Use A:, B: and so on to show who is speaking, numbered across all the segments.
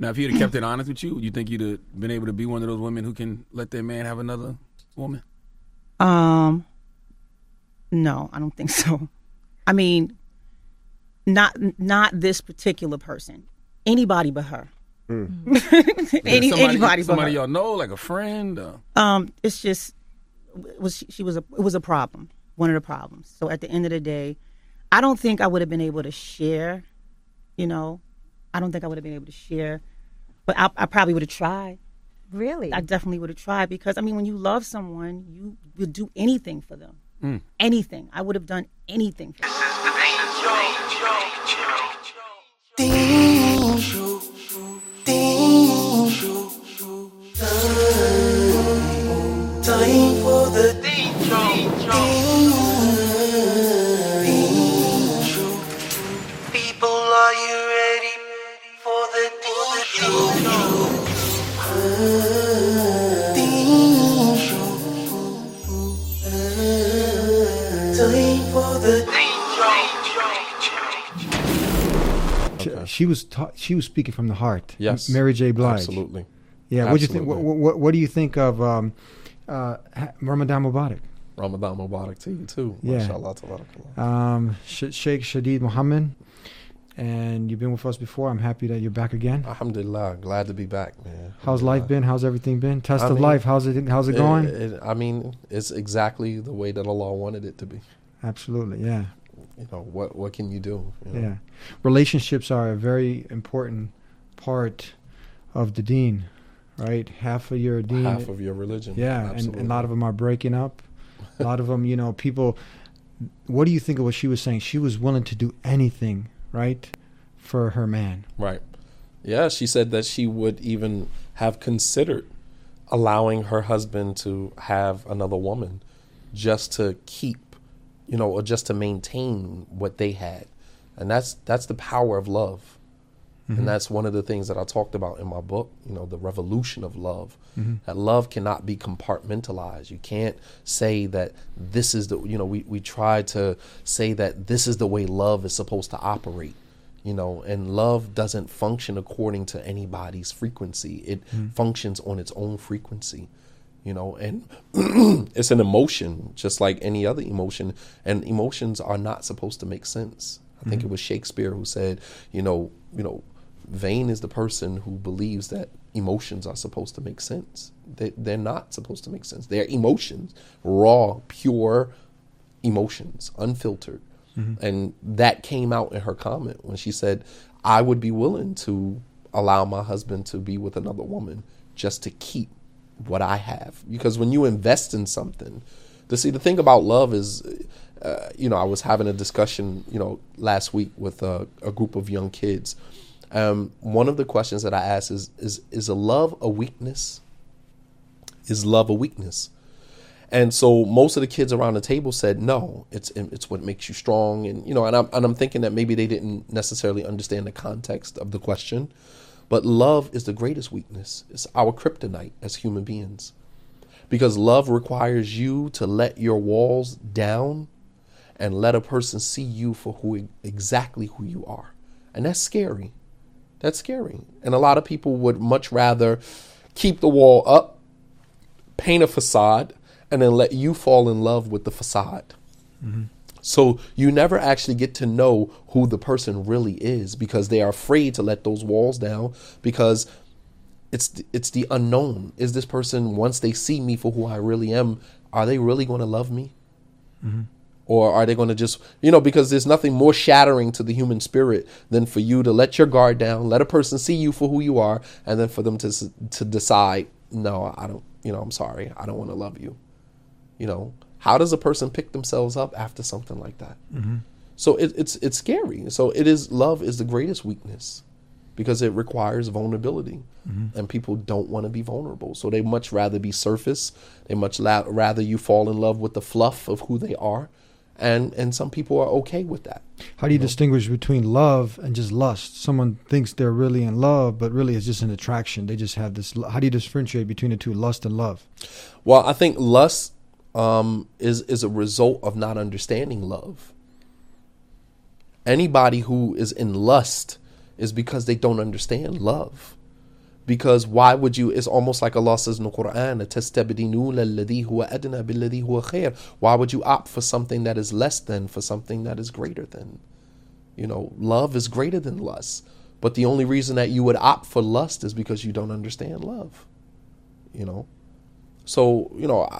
A: Now, if he'd have kept it honest with you, you think you'd have been able to be one of those women who can let their man have another woman?
B: No, I don't think so. I mean, not this particular person. Anybody but her. Anybody but her.
A: Somebody y'all know, like a friend.
B: It's just it was a problem. One of the problems. So at the end of the day, I don't think I would have been able to share. You know, I don't think I would have been able to share, but I probably would have tried.
C: Really?
B: I definitely would have tried because, I mean, when you love someone, you would do anything for them. Anything. I would have done anything for them.
D: Time for the people, are you ready for the
E: She was speaking from the heart.
F: Yes,
E: Mary J. Blige.
F: Absolutely.
E: Yeah. What do you think? What do you think of Ramadan Mubarak?
F: Ramadan Mubarak to you too.
E: Yeah.
F: Mashallah, tabarakallah.
E: Sheikh Shadid Muhammad, and you've been with us before. I'm happy that you're back again.
F: Alhamdulillah, glad to be back, man.
E: How's life been? How's everything been? Test of life. How's it going?
F: It's exactly the way that Allah wanted it to be.
E: Absolutely, yeah.
F: You know, what can you do? You know?
E: Yeah. Relationships are a very important part of the deen, right? Half of your deen.
F: Half of your religion.
E: Yeah, and a lot of them are breaking up. A lot of them, you know, people. What do you think of what she was saying? She was willing to do anything, right, for her man.
F: Right. Yeah, she said that she would even have considered allowing her husband to have another woman just to keep, you know, or just to maintain what they had. And that's the power of love. Mm-hmm. And that's one of the things that I talked about in my book, you know, the revolution of love. Mm-hmm. That love cannot be compartmentalized. You can't say that this is the, you know, we try to say that this is the way love is supposed to operate, you know, and love doesn't function according to anybody's frequency. It functions on its own frequency, you know, and it's an emotion just like any other emotion, and emotions are not supposed to make sense. I think it was Shakespeare who said, you know, vain is the person who believes that emotions are supposed to make sense. They're not supposed to make sense. They're emotions, raw, pure emotions, unfiltered. Mm-hmm. And that came out in her comment when she said, I would be willing to allow my husband to be with another woman just to keep what I have. Because when you invest in something, the thing about love is, you know, I was having a discussion, you know, last week with a group of young kids. One of the questions that I asked is a love a weakness? Is love a weakness? And so most of the kids around the table said, no, it's what makes you strong. And, you know, and I'm thinking that maybe they didn't necessarily understand the context of the question, but love is the greatest weakness. It's our kryptonite as human beings, because love requires you to let your walls down and let a person see you for exactly who you are. And that's scary. That's scary. And a lot of people would much rather keep the wall up, paint a facade, and then let you fall in love with the facade. Mm-hmm. So you never actually get to know who the person really is, because they are afraid to let those walls down, because it's the unknown. Is this person, once they see me for who I really am, are they really going to love me? Mm-hmm. Or are they going to just, you know, because there's nothing more shattering to the human spirit than for you to let your guard down, let a person see you for who you are, and then for them to decide, no, I don't, you know, I'm sorry, I don't want to love you. You know, how does a person pick themselves up after something like that? Mm-hmm. So it's scary. So love is the greatest weakness, because it requires vulnerability, and people don't want to be vulnerable. So they much rather be surface. They much rather you fall in love with the fluff of who they are. And some people are okay with that.
E: How do you distinguish between love and just lust? Someone thinks they're really in love, but really it's just an attraction. They just have this. How do you differentiate between the two, lust and love?
F: Well, I think lust is a result of not understanding love. Anybody who is in lust is because they don't understand love. Because why would you? It's almost like Allah says in the Quran, "تَسْتَبْدِلُونَ الَّذِي هُوَ أَدْنَى بِالَّذِي هُوَ خَيْرٌ." Why would you opt for something that is less than for something that is greater than? You know, love is greater than lust. But the only reason that you would opt for lust is because you don't understand love. You know, so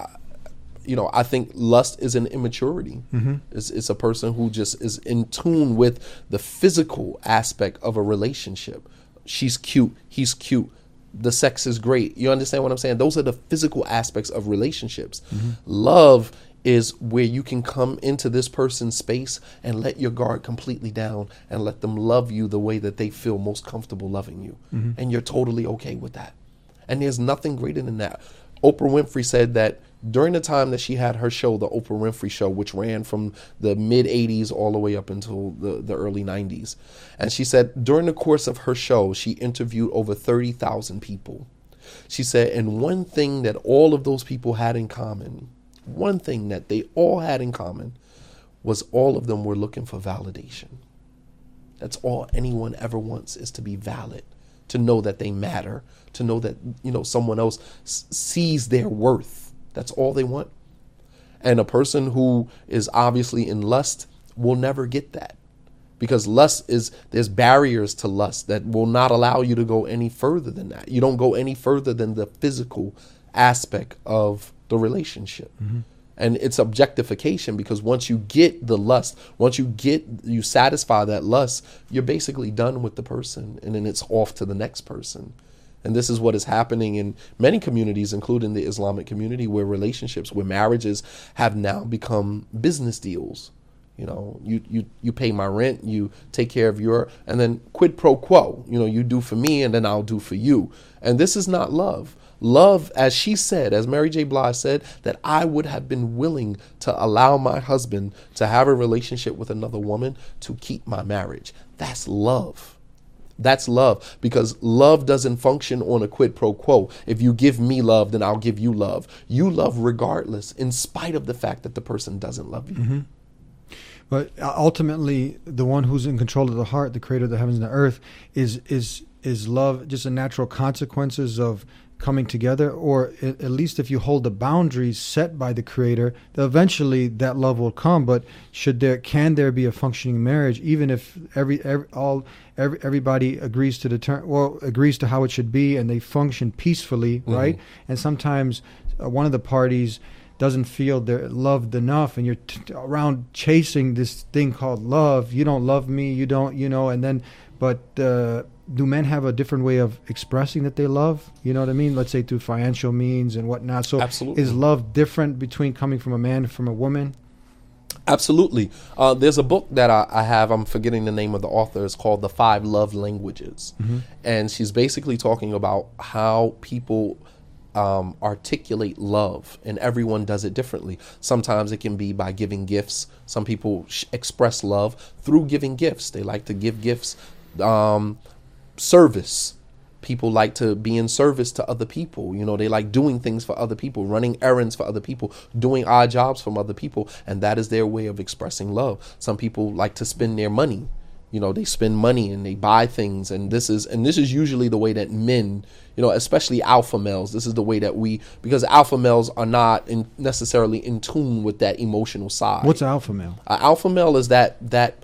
F: I think lust is an immaturity. It's a person who just is in tune with the physical aspect of a relationship. She's cute, he's cute, the sex is great. You understand what I'm saying? Those are the physical aspects of relationships. Love is where you can come into this person's space and let your guard completely down and let them love you the way that they feel most comfortable loving you. And you're totally okay with that. And there's nothing greater than that. Oprah Winfrey said that during the time that she had her show, the Oprah Winfrey Show, which ran from the mid 80s all the way up until the early 90s. And she said during the course of her show, she interviewed over 30,000 people. She said, and one thing that all of those people had in common, one thing that they all had in common was all of them were looking for validation. That's all anyone ever wants, is to be valid, to know that they matter, to know that, someone else sees their worth. That's all they want. And a person who is obviously in lust will never get that, because there's barriers to lust that will not allow you to go any further than that. You don't go any further than the physical aspect of the relationship. And it's objectification, because once you get the lust, once you satisfy that lust, you're basically done with the person, and then it's off to the next person. And this is what is happening in many communities, including the Islamic community, where marriages have now become business deals. You pay my rent, you take care of and then quid pro quo, you do for me and then I'll do for you. And this is not love. Love, as she said, as Mary J. Blige said, that I would have been willing to allow my husband to have a relationship with another woman to keep my marriage. That's love. That's love, because love doesn't function on a quid pro quo. If you give me love, then I'll give you love. You love regardless, in spite of the fact that the person doesn't love you.
E: But ultimately, the one who's in control of the heart, the creator of the heavens and the earth, is love just a natural consequences of coming together? Or at least if you hold the boundaries set by the creator, eventually that love will come. But can there be a functioning marriage, even if everybody agrees to agrees to how it should be, and they function peacefully, right? And sometimes one of the parties doesn't feel they're loved enough, and you're around chasing this thing called love. You don't love me, you don't, and then, but do men have a different way of expressing that they love? You know what I mean? Let's say through financial means and whatnot. So
F: absolutely.
E: Is love different between coming from a man and from a woman?
F: Absolutely. There's a book that I have, I'm forgetting the name of the author. It's called The 5 Love Languages. And she's basically talking about how people articulate love, and everyone does it differently. Sometimes it can be by giving gifts. Some people express love through giving gifts. They like to give gifts. Service. People like to be in service to other people. They like doing things for other people, running errands for other people, doing odd jobs from other people. And that is their way of expressing love. Some people like to spend their money. They spend money and they buy things. And this is usually the way that men, especially alpha males, this is the way that because alpha males are not necessarily in tune with that emotional side.
E: What's an alpha male?
F: An alpha male is that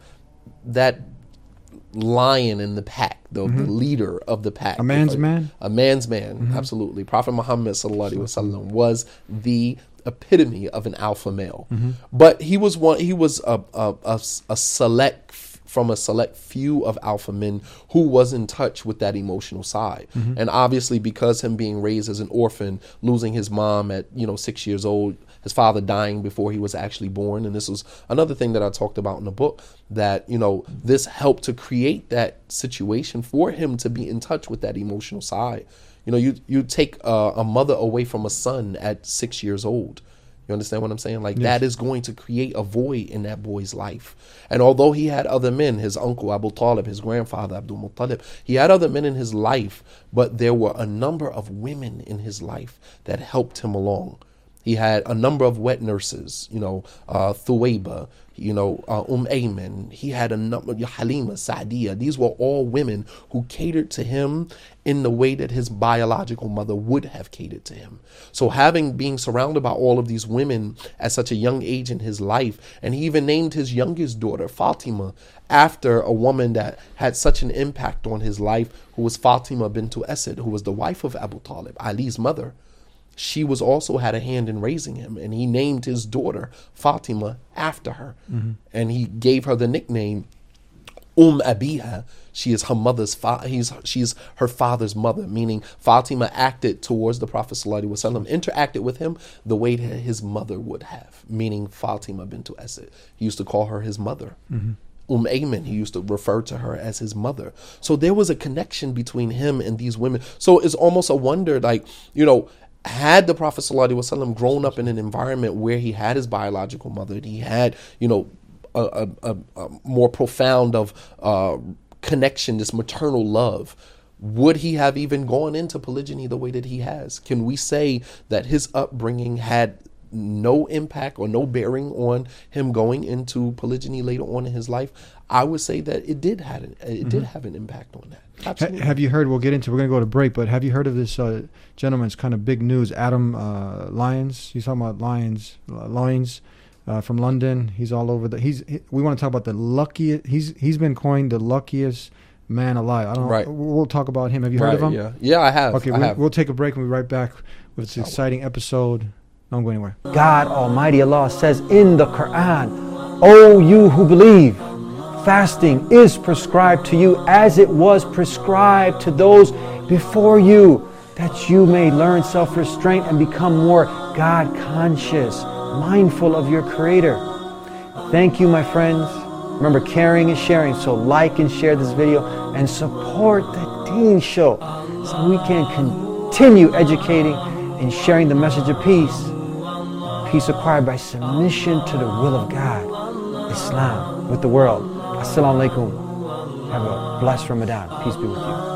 F: lion in the pack, the leader of the pack.
E: A man's man?
F: A man's man, absolutely. Prophet Muhammad sallallahu alaihi wasallam was the epitome of an alpha male. But he was a select few of alpha men who was in touch with that emotional side. And obviously, because him being raised as an orphan, losing his mom at 6 years old, his father dying before he was actually born. And this was another thing that I talked about in the book, that, this helped to create that situation for him to be in touch with that emotional side. You take a mother away from a son at 6 years old. You understand what I'm saying? Yes. That is going to create a void in that boy's life. And although he had other men, his uncle Abu Talib, his grandfather Abdul Muttalib, he had other men in his life, but there were a number of women in his life that helped him along. He had a number of wet nurses, Thuwayba, Ayman. He had a number, Halima, Sa'diya. These were all women who catered to him in the way that his biological mother would have catered to him. So being surrounded by all of these women at such a young age in his life, and he even named his youngest daughter, Fatima, after a woman that had such an impact on his life, who was Fatima bint Asad, who was the wife of Abu Talib, Ali's mother. She also had a hand in raising him, and he named his daughter Fatima after her. And he gave her the nickname Abiha. She is her mother's she's her father's mother, meaning Fatima acted towards the Prophet ﷺ, interacted with him the way that his mother would have, meaning Fatima bint Asad. He used to call her his mother. Ayman, he used to refer to her as his mother. So there was a connection between him and these women. So it's almost a wonder, had the Prophet ﷺ grown up in an environment where he had his biological mother, and he had, a more profound of connection, this maternal love, would he have even gone into polygyny the way that he has? Can we say that his upbringing had no impact or no bearing on him going into polygyny later on in his life? I would say that it did have an impact on that. Absolutely.
E: Have you heard, we're going to go to break, but have you heard of this gentleman's kind of big news, Adam Lyons? He's talking about Lyons from London. He's all over we want to talk about the luckiest, he's been coined the luckiest man alive. I don't know.
F: Right.
E: We'll talk about him. Have you heard of him?
F: Yeah, I have.
E: Okay, we'll take a break and we'll be right back with this exciting episode. Don't go anywhere.
C: God Almighty Allah says in the Quran, O you who believe, fasting is prescribed to you as it was prescribed to those before you, that you may learn self-restraint and become more God-conscious, mindful of your Creator. Thank you, my friends. Remember, caring is sharing, so like and share this video and support the Deen Show so we can continue educating and sharing the message of peace. Peace acquired by submission to the will of God, Islam, with the world. Assalamu alaikum. Have a blessed Ramadan. Peace be with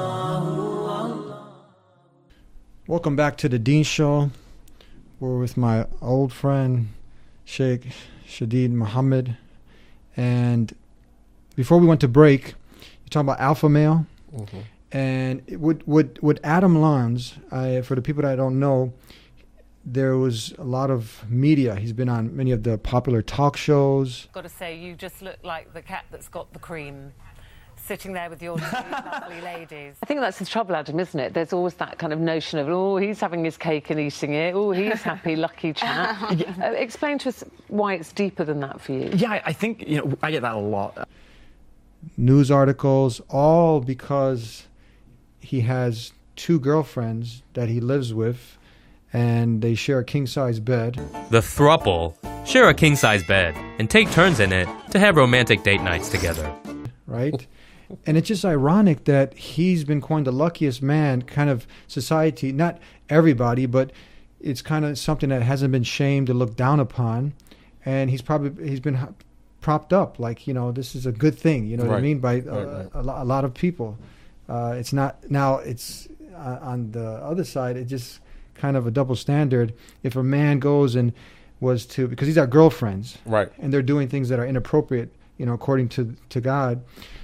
C: you.
E: Welcome back to the Deen Show. We're with my old friend, Sheikh Shadid Muhammad. And before we went to break, you talking about alpha male. And would Adam Lyons, for the people that don't know, there was a lot of media. He's been on many of the popular talk shows.
G: Got to say, you just look like the cat that's got the cream, sitting there with your two lovely ladies. I think that's the trouble, Adam, isn't it? There's always that kind of notion of, oh, he's having his cake and eating it. Oh, he's happy, lucky chap. Explain to us why it's deeper than that for you.
H: Yeah, I think, I get that a lot.
E: News articles, all because he has two girlfriends that he lives with, and they share a king-size bed.
I: The throuple share a king-size bed and take turns in it to have romantic date nights together.
E: Right? And it's just ironic that he's been coined the luckiest man, kind of society, not everybody, but it's kind of something that hasn't been shamed or looked down upon. And he's been propped up like, this is a good thing, what I mean, by a lot of people. It's not, now it's on the other side, it just kind of a double standard. If a man goes and because these are girlfriends,
F: right,
E: and they're doing things that are inappropriate, according to God,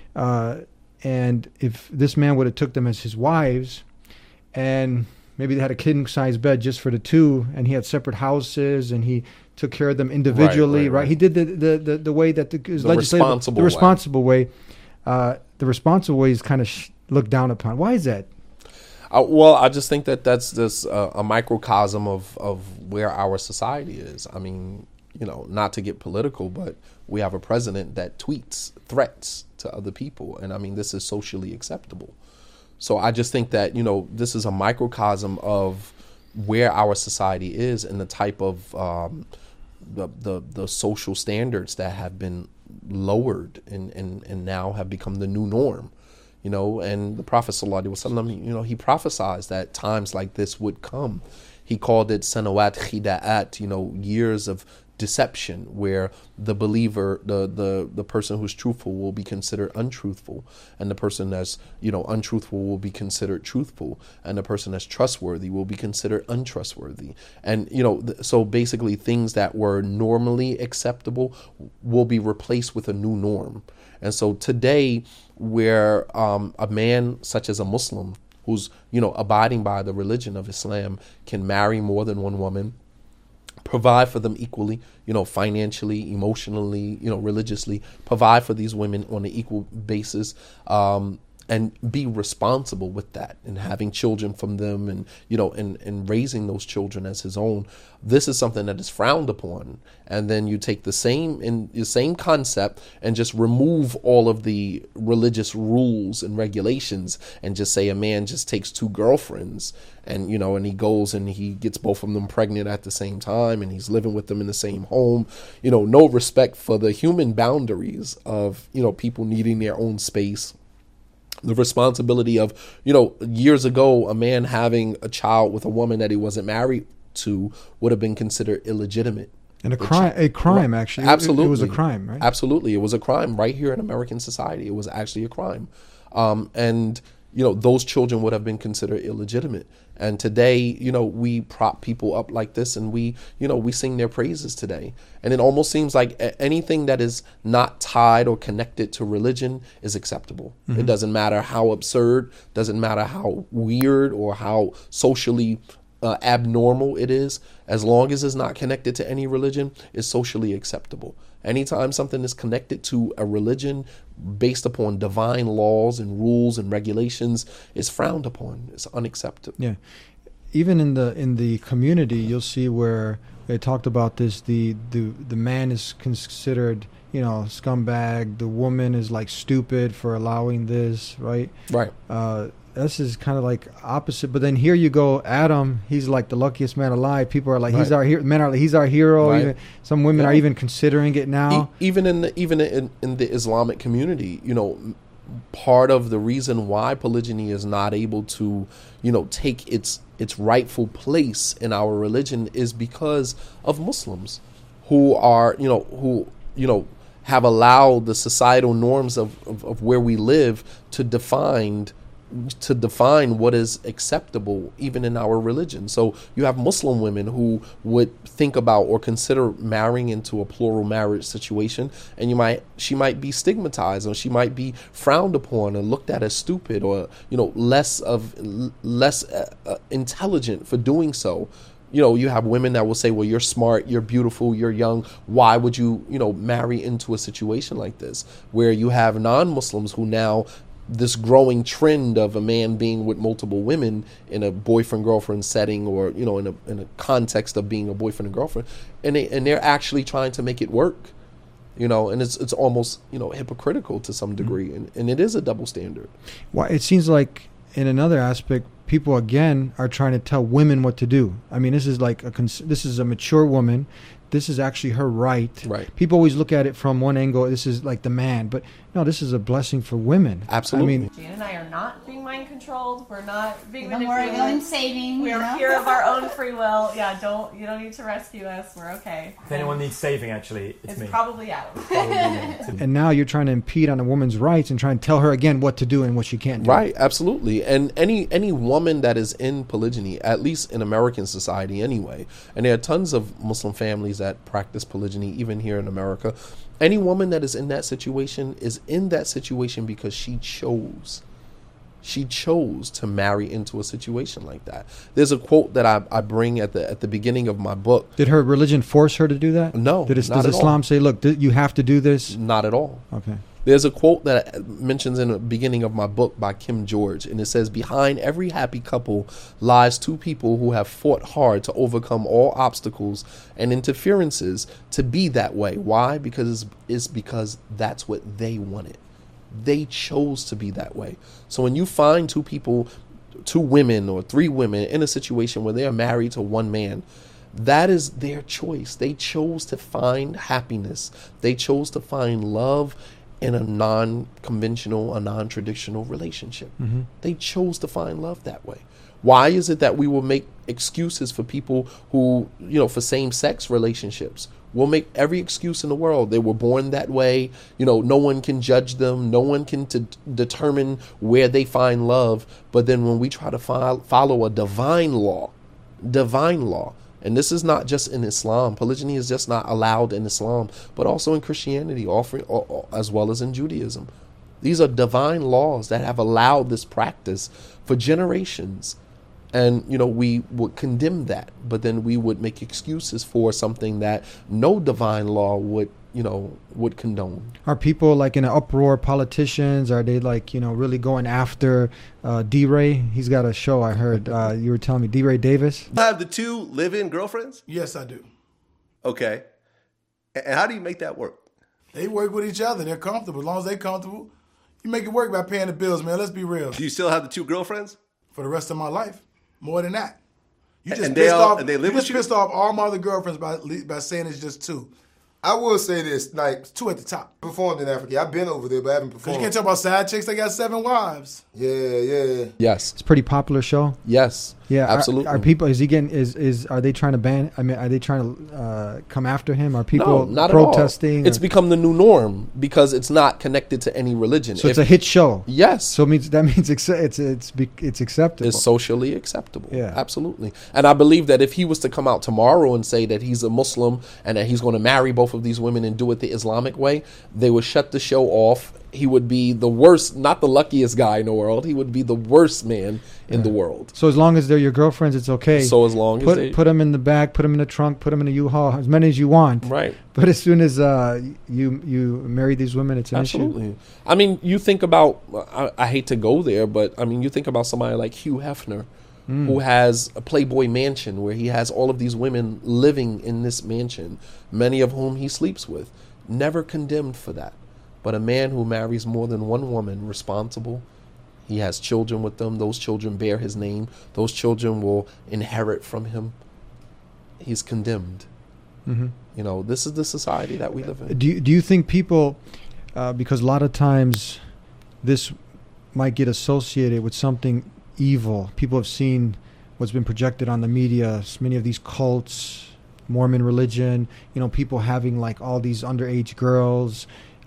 E: and if this man would have took them as his wives, and maybe they had a king-size bed just for the two, and he had separate houses, and he took care of them individually, right? He did the way that the responsible way. The responsible way is kind of looked down upon. Why is that?
F: Well, I just think that's just a microcosm of where our society is. I mean, not to get political, but we have a president that tweets threats to other people. And I mean, this is socially acceptable. So I just think that, this is a microcosm of where our society is and the type of the social standards that have been lowered and now have become the new norm. And the Prophet ﷺ, he prophesied that times like this would come. He called it sanawat khida'at, years of deception, where the believer, the person who's truthful will be considered untruthful, and the person that's, you know, untruthful will be considered truthful, and the person that's trustworthy will be considered untrustworthy. And, you know, so basically things that were normally acceptable will be replaced with a new norm. And so today, where a man such as a Muslim who's, you know, abiding by the religion of Islam can marry more than one woman, provide for them equally, you know, financially, emotionally, you know, religiously, provide for these women on an equal basis, and be responsible with that, and having children from them, and, you know, and raising those children as his own. This is something that is frowned upon. And then you take the same concept and just remove all of the religious rules and regulations, and just say a man just takes 2 girlfriends, and, you know, and he goes and he gets both of them pregnant at the same time, and he's living with them in the same home. You know, no respect for the human boundaries of, you know, people needing their own space. The responsibility of, you know, years ago, a man having a child with a woman that he wasn't married to would have been considered illegitimate.
E: And a crime, actually.
F: Absolutely.
E: It was a crime, right?
F: Absolutely. It was a crime right here in American society. It was actually a crime. And, you know, those children would have been considered illegitimate. And today, you know, we prop people up like this, and we, you know, we sing their praises today. And it almost seems like anything that is not tied or connected to religion is acceptable. It doesn't matter how absurd, doesn't matter how weird or how socially abnormal it is. As long as it's not connected to any religion, it's socially acceptable. Anytime something is connected to a religion based upon divine laws and rules and regulations, is frowned upon. It's unacceptable.
E: Yeah. Even in the community, you'll see where they talked about this. The man is considered, you know, scumbag. The woman is like stupid for allowing this, right?
F: Right.
E: This is kind of like opposite. But then here you go, Adam. He's like the luckiest man alive. People are like,
F: Right.
E: he's our hero. Men are like, he's our hero.
F: Right.
E: Even, some women
F: Yeah.
E: are even considering it now.
F: Even in the Islamic community, you know, part of the reason why polygyny is not able to, you know, take its rightful place in our religion is because of Muslims who are, who have allowed the societal norms of where we live to define what is acceptable even in our religion. So you have Muslim women who would think about or consider marrying into a plural marriage situation, and she might be stigmatized, or she might be frowned upon and looked at as stupid, or less intelligent for doing so. You have women that will say, well, you're smart, you're beautiful, you're young. Why would you, marry into a situation like this? Where you have non-Muslims who now, this growing trend of a man being with multiple women in a boyfriend-girlfriend setting, or, in a context of being a boyfriend and girlfriend, and they're actually trying to make it work, and it's almost, hypocritical to some degree, and it is a double standard.
E: Well, it seems like in another aspect, people again are trying to tell women what to do. I mean, this is like this is a mature woman. This is actually her right.
F: Right.
E: People always look at it from one angle. This is like the man, but no, this is a blessing for women.
F: Absolutely.
E: I mean,
J: Gina and I are not being mind controlled. We're not being
K: We're
J: manipulated.
K: our own saving.
J: We are here of our own free will. Yeah, you don't need to rescue us. We're okay.
H: If anyone needs saving, actually, it's me.
J: Probably Adam.
E: and now you're trying to impede on a woman's rights and trying to tell her again what to do and what she can't do.
F: Right, absolutely. And any woman that is in polygyny, at least in American society anyway, and there are tons of Muslim families that practice polygyny even here in America, any woman that is in that situation is in that situation because she chose to marry into a situation like that. There's a quote that I bring at the beginning of my book.
E: Did her religion force her to do that?
F: No,
E: does
F: not at
E: Islam
F: all.
E: say, look, you have to do this?
F: Not at all.
E: Okay.
F: There's a quote that mentions in the beginning of my book by Kim George, and it says, behind every happy couple lies two people who have fought hard to overcome all obstacles and interferences to be that way. Why? Because it's because that's what they wanted. They chose to be that way. So when you find two women or three women in a situation where they are married to one man, that is their choice. They chose to find happiness. They chose to find love in a non-conventional, a non-traditional relationship.
E: Mm-hmm.
F: They chose to find love that way. Why is it that we will make excuses for people who, for same-sex relationships, We'll make every excuse in the world. They were born that way. You know, no one can judge them. No one can determine where they find love. But then when we try to follow a divine law, and this is not just in Islam. Polygyny is just not allowed in Islam, but also in Christianity, as well as in Judaism. These are divine laws that have allowed this practice for generations. And, you know, we would condemn that, but then we would make excuses for something that no divine law would condone.
E: Are people like in an uproar, politicians? Are they like, you know, really going after D-Ray? He's got a show, I heard. You were telling me, D-Ray Davis?
K: You have the two live-in girlfriends?
L: Yes, I do.
K: Okay. And how do you make that work?
L: They work with each other. They're comfortable. As long as they're comfortable, you make it work by paying the bills, man. Let's be real.
K: Do you still have the two girlfriends?
L: For the rest of my life. More than that. You just
K: and
L: pissed off.
K: And they live
L: you just pissed off all my other girlfriends by saying it's just two.
M: I will say this, like
L: It's two at the top.
M: performed in Africa. I've been over there, but I haven't
L: Because
M: performed.
L: you can't talk about side chicks. They got 7 wives.
M: Yeah.
F: Yes.
E: It's a pretty popular show.
F: Yes.
E: Yeah,
F: absolutely.
E: Are people? Is he getting? Are they trying to ban? I mean, are they trying to come after him? Are people
F: no, not
E: protesting?
F: At all. It's become the new norm because it's not connected to any religion.
E: So it's a hit show.
F: Yes.
E: So that means it's acceptable.
F: It's socially acceptable.
E: Yeah,
F: absolutely. And I believe that if he was to come out tomorrow and say that he's a Muslim and that he's going to marry both of these women and do it the Islamic way, they would shut the show off. He would be the worst, not the luckiest guy in the world. He would be the worst man in the world.
E: So as long as they're your girlfriends, it's okay.
F: So as long as they
E: put them in the bag, put them in the trunk, put them in a U-Haul, as many as you want.
F: Right.
E: But as soon as you marry these women, it's an
F: Absolutely.
E: issue.
F: I mean, you think about, I hate to go there, but I mean, you think about somebody like Hugh Hefner, who has a Playboy mansion where he has all of these women living in this mansion, many of whom he sleeps with. Never condemned for that. But a man who marries more than one woman, responsible, he has children with them. Those children bear his name. Those children will inherit from him. He's condemned.
E: Mm-hmm.
F: You know, this is the society that we live in.
E: Do you think people, because a lot of times this might get associated with something evil. People have seen what's been projected on the media, many of these cults, Mormon religion, you know, people having like all these underage girls,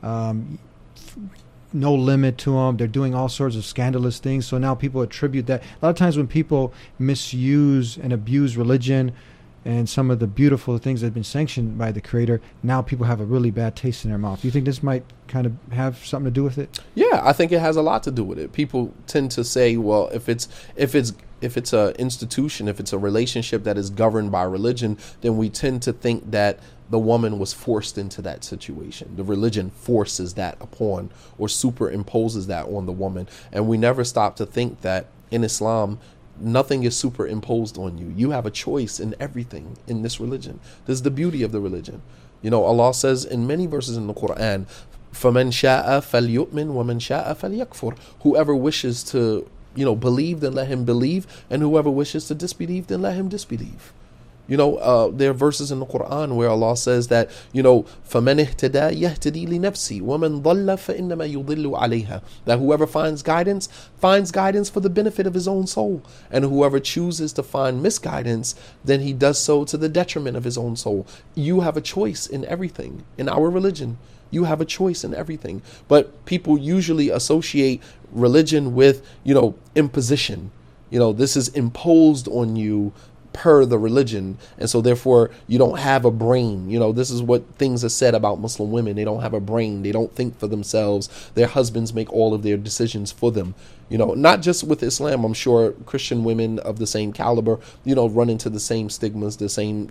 E: no limit to them. They're doing all sorts of scandalous things. So now people attribute that. A lot of times when people misuse and abuse religion and some of the beautiful things that have been sanctioned by the Creator, now people have a really bad taste in their mouth. Do you think this might kind of have something to do with it?
F: Yeah, I think it has a lot to do with it. People tend to say, well, if it's a institution, if it's a relationship that is governed by religion, then we tend to think that the woman was forced into that situation. The religion forces that upon or superimposes that on the woman. And we never stop to think that in Islam, nothing is superimposed on you. You have a choice in everything in this religion. This is the beauty of the religion. You know, Allah says in many verses in the Quran, فَمَنْ شَاءَ فَلْيُؤْمِنْ وَمَنْ شَاءَ فَلْيَكْفُرْ. Whoever wishes to, believe, then let him believe. And whoever wishes to disbelieve, then let him disbelieve. There are verses in the Quran where Allah says that, فَمَنِ اهْتَدَى يَهْتَدِي لِنَفْسِي وَمَنْ ضَلَّ فَإِنَّمَا يُضِلُّ عَلَيْهَا. That whoever finds guidance for the benefit of his own soul. And whoever chooses to find misguidance, then he does so to the detriment of his own soul. You have a choice in everything. In our religion, you have a choice in everything. But people usually associate religion with, imposition. This is imposed on you per the religion, and so therefore you don't have a brain. This is what things are said about Muslim women. They don't have a brain. They don't think for themselves. Their husbands make all of their decisions for them. Not just with Islam. I'm sure Christian women of the same caliber, run into the same stigmas, the same,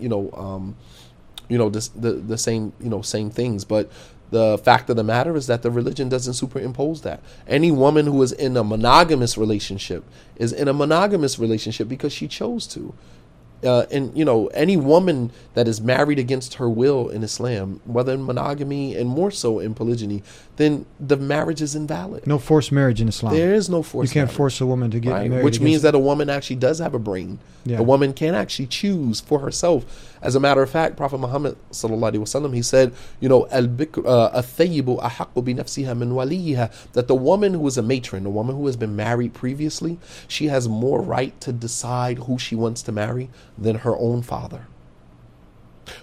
F: the same, same things. But the fact of the matter is that the religion doesn't superimpose that. Any woman who is in a monogamous relationship is in a monogamous relationship because she chose to. Any woman that is married against her will in Islam, whether in monogamy and more so in polygyny, then the marriage is invalid.
E: No forced marriage in Islam.
F: There is no forced marriage.
E: You can't force a woman to get married.
F: Which means that a woman actually does have a brain. Yeah. A woman can actually choose for herself. As a matter of fact, Prophet Muhammad sallallahu alaihi wasallam, he said, الثَّيِّبُ أَحَقُّ بِنَفْسِهَا مِنْ وَلِيِّهَا, that the woman who is a matron, the woman who has been married previously, she has more right to decide who she wants to marry than her own father.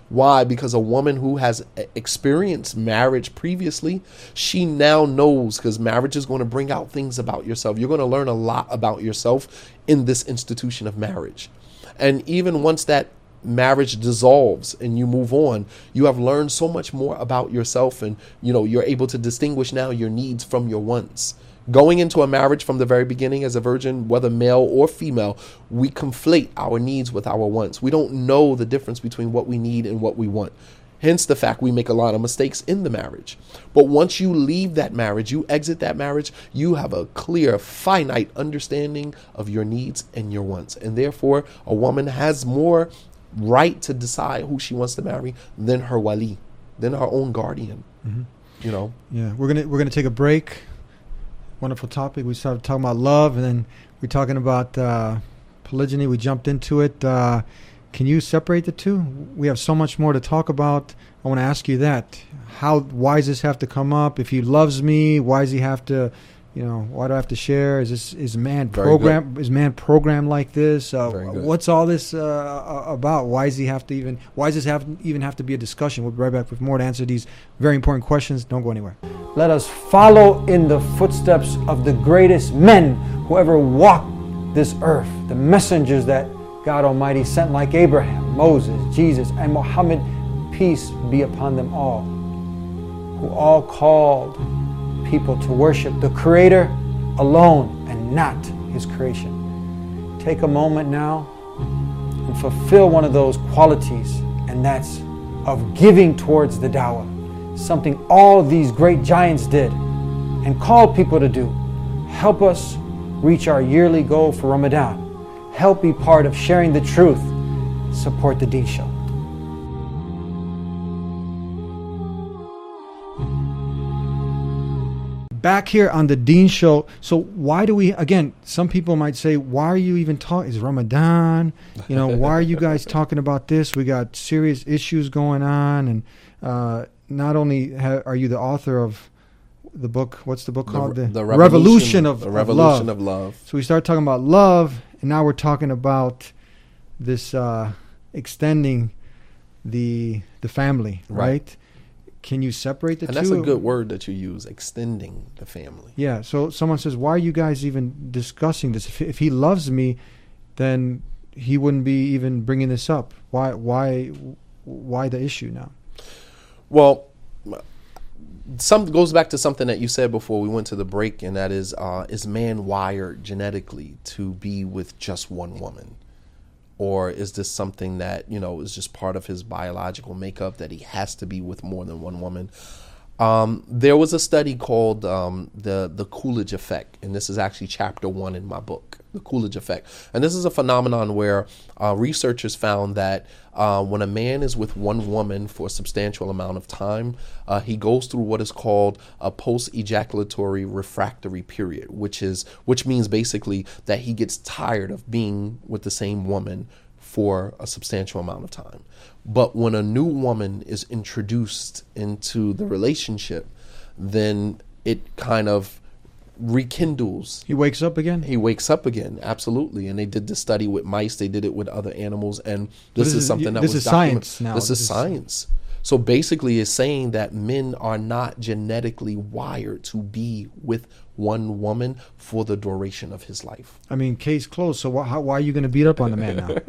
F: Why? Because a woman who has experienced marriage previously, she now knows, because marriage is going to bring out things about yourself. You're going to learn a lot about yourself in this institution of marriage. And even once that marriage dissolves and you move on, you have learned so much more about yourself, and you're able to distinguish now your needs from your wants. Going into a marriage from the very beginning as a virgin, whether male or female, we conflate our needs with our wants. We don't know the difference between what we need and what we want. Hence the fact we make a lot of mistakes in the marriage. But once you leave that marriage, you exit that marriage, you have a clear, finite understanding of your needs and your wants. And therefore, a woman has more right to decide who she wants to marry than her wali, than her own guardian.
E: Yeah, we're gonna take a break. Wonderful topic. We started talking about love, and then we're talking about polygyny. We jumped into it. Can you separate the two? We have so much more to talk about. I want to ask you that. Why does this have to come up? If he loves me, why does he have to? Why do I have to share? Is man programmed like this? What's all this about? Why does this even have to be a discussion? We'll be right back with more to answer these very important questions. Don't go anywhere.
C: Let us follow in the footsteps of the greatest men who ever walked this earth, the messengers that God Almighty sent, like Abraham, Moses, Jesus, and Muhammad, peace be upon them all, who all called people to worship the Creator alone and not His creation. Take a moment now and fulfill one of those qualities, and that's of giving towards the dawah, something all these great giants did and called people to do. Help us reach our yearly goal for Ramadan. Help be part of sharing the truth. Support the Deen Show.
E: Back here on the Deen Show. So why do we, again, some people might say, why are you even talking? Is Ramadan? Why are you guys talking about this? We got serious issues going on. And not only are you the author of the book, what's the book called?
F: The Revolution of Love.
E: So we start talking about love, and now we're talking about this extending the family, right? Can you separate the two?
F: And that's a good word that you use, extending the family.
E: Yeah. So someone says, why are you guys even discussing this? If he loves me, then he wouldn't be even bringing this up. Why the issue now?
F: Well, something goes back to something that you said before we went to the break, and that is man wired genetically to be with just one woman? Or is this something that, is just part of his biological makeup, that he has to be with more than one woman? There was a study called the Coolidge effect, and this is actually chapter 1 in my book, the Coolidge effect. And this is a phenomenon where researchers found that when a man is with one woman for a substantial amount of time, he goes through what is called a post-ejaculatory refractory period, which means basically that he gets tired of being with the same woman for a substantial amount of time. But when a new woman is introduced into the relationship, then it kind of rekindles.
E: He wakes up again?
F: He wakes up again, absolutely. And they did this study with mice. They did it with other animals. And this is something that was documented.
E: Science now.
F: This is science. So basically it's saying that men are not genetically wired to be with one woman for the duration of his life.
E: I mean, case closed. So why are you going to beat up on the man now?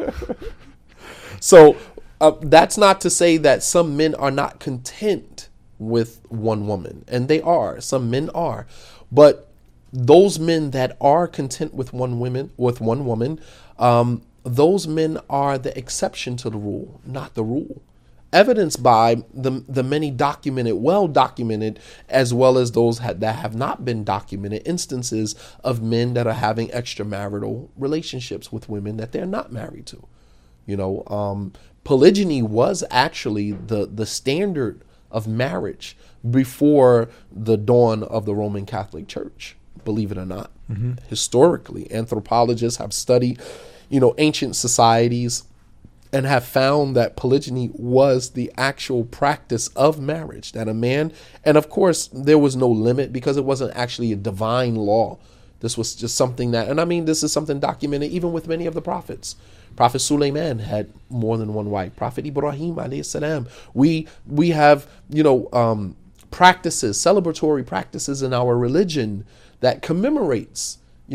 F: So that's not to say that some men are not content with one woman. And they are. Some men are. But those men that are content with one woman, those men are the exception to the rule, not the rule. Evidenced by the many documented, well documented, as well as those that have not been documented instances of men that are having extramarital relationships with women that they're not married to. Polygyny was actually the standard of marriage before the dawn of the Roman Catholic Church, believe it or not. Mm-hmm. Historically, anthropologists have studied, ancient societies and have found that polygyny was the actual practice of marriage, that a man, and of course there was no limit because it wasn't actually a divine law. This was just something that, and I mean, this is something documented even with many of the prophets. Prophet Sulaiman had more than one wife. Prophet Ibrahim alayhi salam. We have, practices, celebratory practices in our religion that commemorates,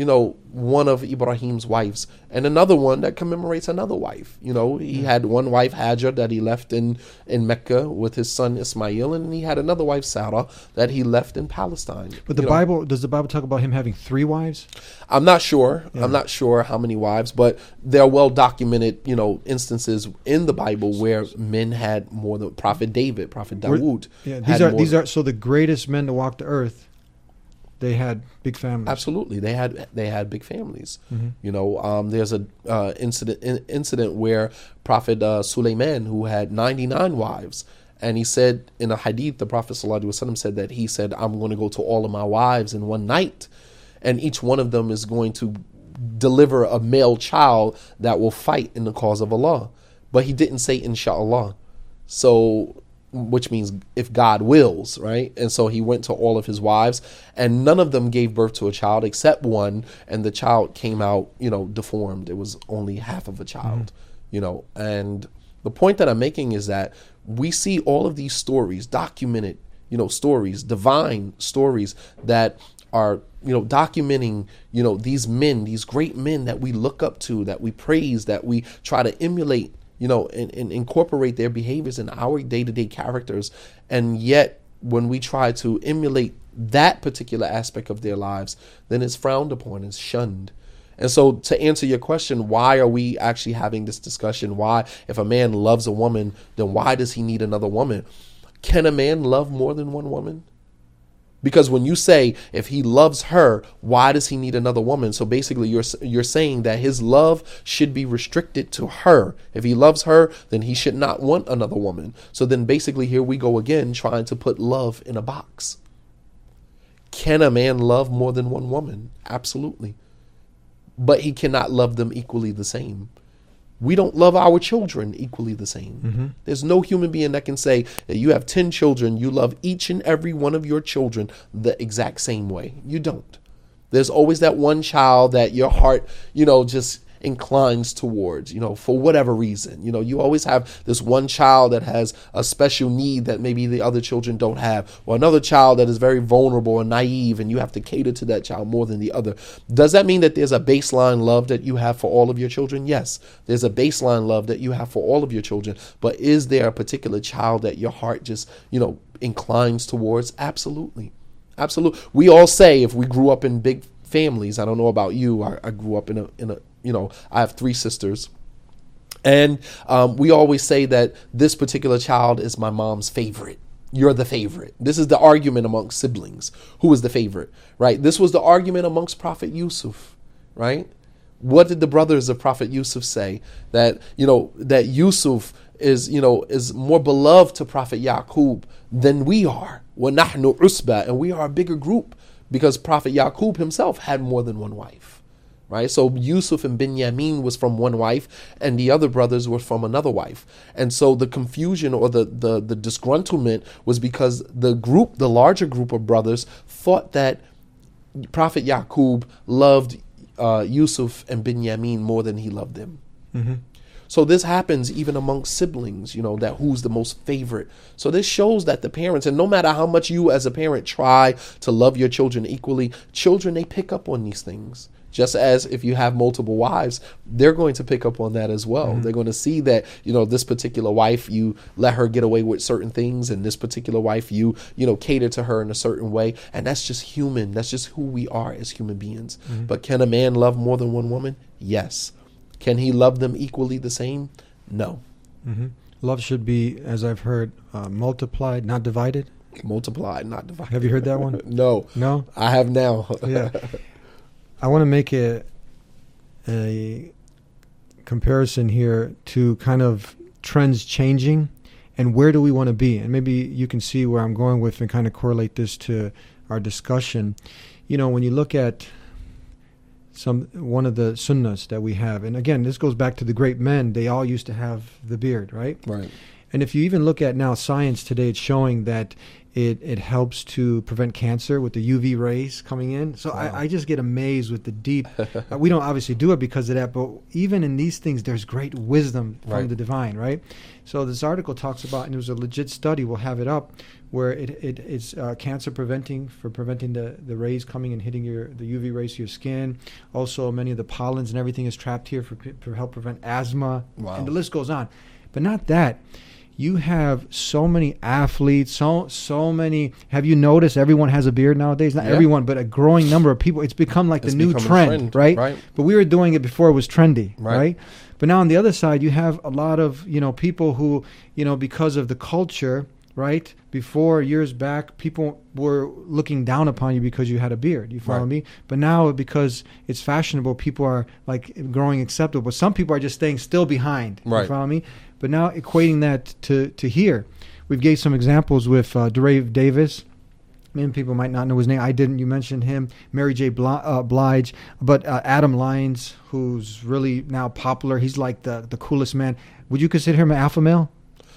F: one of Ibrahim's wives, and another one that commemorates another wife. He had one wife, Hajar, that he left in Mecca with his son Ismail, and he had another wife, Sarah, that he left in Palestine.
E: But does the Bible talk about him having 3 wives?
F: I'm not sure.
E: Yeah.
F: I'm not sure how many wives, but there are well documented, instances in the Bible where men had more than Prophet David, Prophet Dawood.
E: These are so the greatest men to walk the earth. They had big families.
F: Absolutely, they had big families.
E: Mm-hmm.
F: There's a incident where Prophet Sulaiman, who had 99 wives, and he said in a hadith, the Prophet ﷺ said that he said, "I'm going to go to all of my wives in one night, and each one of them is going to deliver a male child that will fight in the cause of Allah." But he didn't say inshallah, so, which means if God wills, right? And so he went to all of his wives, and none of them gave birth to a child except one, and the child came out, deformed. It was only half of a child, And the point that I'm making is that we see all of these stories, documented, stories, divine stories that are, documenting, these men, these great men that we look up to, that we praise, that we try to emulate, and incorporate their behaviors in our day-to-day characters. And yet, when we try to emulate that particular aspect of their lives, then it's frowned upon, it's shunned. And so, to answer your question, why are we actually having this discussion? Why, if a man loves a woman, then why does he need another woman? Can a man love more than one woman? Because when you say, if he loves her, why does he need another woman? So basically you're saying that his love should be restricted to her. If he loves her, then he should not want another woman. So then basically here we go again, trying to put love in a box. Can a man love more than one woman? Absolutely. But he cannot love them equally the same. We don't love our children equally the same.
E: Mm-hmm.
F: There's no human being that can say that you have 10 children, you love each and every one of your children the exact same way. You don't. There's always that one child that your heart, just inclines towards, for whatever reason. You always have this one child that has a special need that maybe the other children don't have, or another child that is very vulnerable and naive, and you have to cater to that child more than the other. Does that mean that there's a baseline love that you have for all of your children? Yes, there's a baseline love that you have for all of your children. But is there a particular child that your heart just, inclines towards? Absolutely. Absolutely. We all say, if we grew up in big families, I don't know about you, I grew up in a I have 3 sisters, and we always say that this particular child is my mom's favorite. You're the favorite. This is the argument amongst siblings. Who is the favorite, right? This was the argument amongst Prophet Yusuf, right? What did the brothers of Prophet Yusuf say? That, that Yusuf is more beloved to Prophet Yaqub than we are. وَنَحْنُ عُسْبَةٌ, and we are a bigger group, because Prophet Yaqub himself had more than one wife. Right, so Yusuf and Binyamin was from one wife, and the other brothers were from another wife. And so the confusion or the disgruntlement was because the larger group of brothers thought that Prophet Yaqub loved Yusuf and Binyamin more than he loved them.
E: Mm-hmm.
F: So this happens even amongst siblings, that who's the most favorite. So this shows that the parents, and no matter how much you as a parent try to love your children equally, children, they pick up on these things. Just as if you have multiple wives, they're going to pick up on that as well. Mm-hmm. They're going to see that, this particular wife, you let her get away with certain things, and this particular wife, you cater to her in a certain way. And that's just human. That's just who we are as human beings. Mm-hmm. But can a man love more than one woman? Yes. Can he love them equally the same? No.
E: Mm-hmm. Love should be, as I've heard, multiplied, not divided.
F: Multiplied, not divided.
E: Have you heard that one?
F: No.
E: No?
F: I have now.
E: Yeah. I want to make a comparison here to kind of trends changing and where do we want to be. And maybe you can see where I'm going with and kind of correlate this to our discussion. When you look at one of the sunnahs that we have, and again, this goes back to the great men, they all used to have the beard, right?
F: Right.
E: And if you even look at now science today, it's showing that It helps to prevent cancer with the UV rays coming in. So I just get amazed with the deep. We don't obviously do it because of that, but even in these things, there's great wisdom from the divine, right? So this article talks about, and it was a legit study, we'll have it up, where it's cancer preventing the rays coming and hitting the UV rays to your skin. Also, many of the pollens and everything is trapped here for help prevent asthma. Wow. And the list goes on. But not that. You have so many athletes, so many. Have you noticed everyone has a beard nowadays? Not everyone, but a growing number of people. It's become like the new trend, right? But we were doing it before it was trendy, right? But now on the other side, you have a lot of people who because of the culture, right? Before, years back, people were looking down upon you because you had a beard. You follow me? But now, because it's fashionable, people are like growing acceptable. But some people are just staying still behind. You follow me? But now equating that to here, we've gave some examples with Dave Davis. Many people might not know his name. I didn't. You mentioned him. Mary J. Blige. But Adam Lyons, who's really now popular. He's like the coolest man. Would you consider him an alpha male?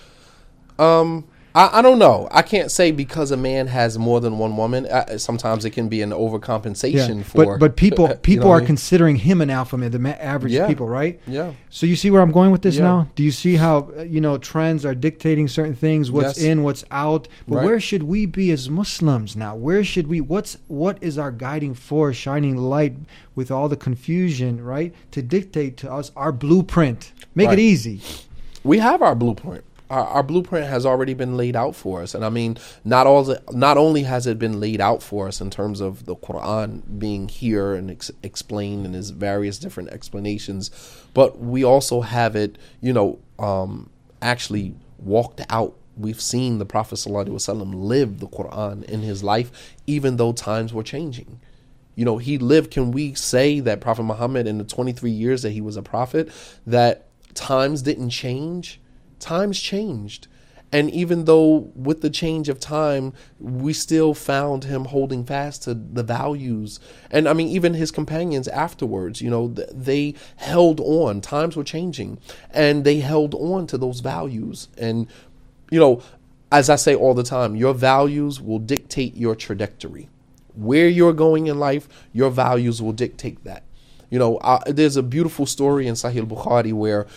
F: I don't know. I can't say because a man has more than one woman. Sometimes it can be an overcompensation for.
E: But people are considering him an alpha male. The average people, right?
F: Yeah.
E: So you see where I'm going with this now? Do you see how trends are dictating certain things? What's in, what's out? But where should we be as Muslims now? Where should we? What is our guiding force, shining light with all the confusion, right? To dictate to us our blueprint. Make it easy.
F: We have our blueprint. Our blueprint has already been laid out for us. And I mean, not only has it been laid out for us in terms of the Quran being here and explained in its various different explanations, but we also have it, actually walked out. We've seen the Prophet ﷺ live the Quran in his life, even though times were changing. He lived. Can we say that Prophet Muhammad, in the 23 years that he was a prophet, that times didn't change? Times changed. And even though with the change of time, we still found him holding fast to the values. And I mean, even his companions afterwards, they held on. Times were changing and they held on to those values. And, as I say all the time, your values will dictate your trajectory. Where you're going in life, your values will dictate that. There's a beautiful story in Sahih al-Bukhari where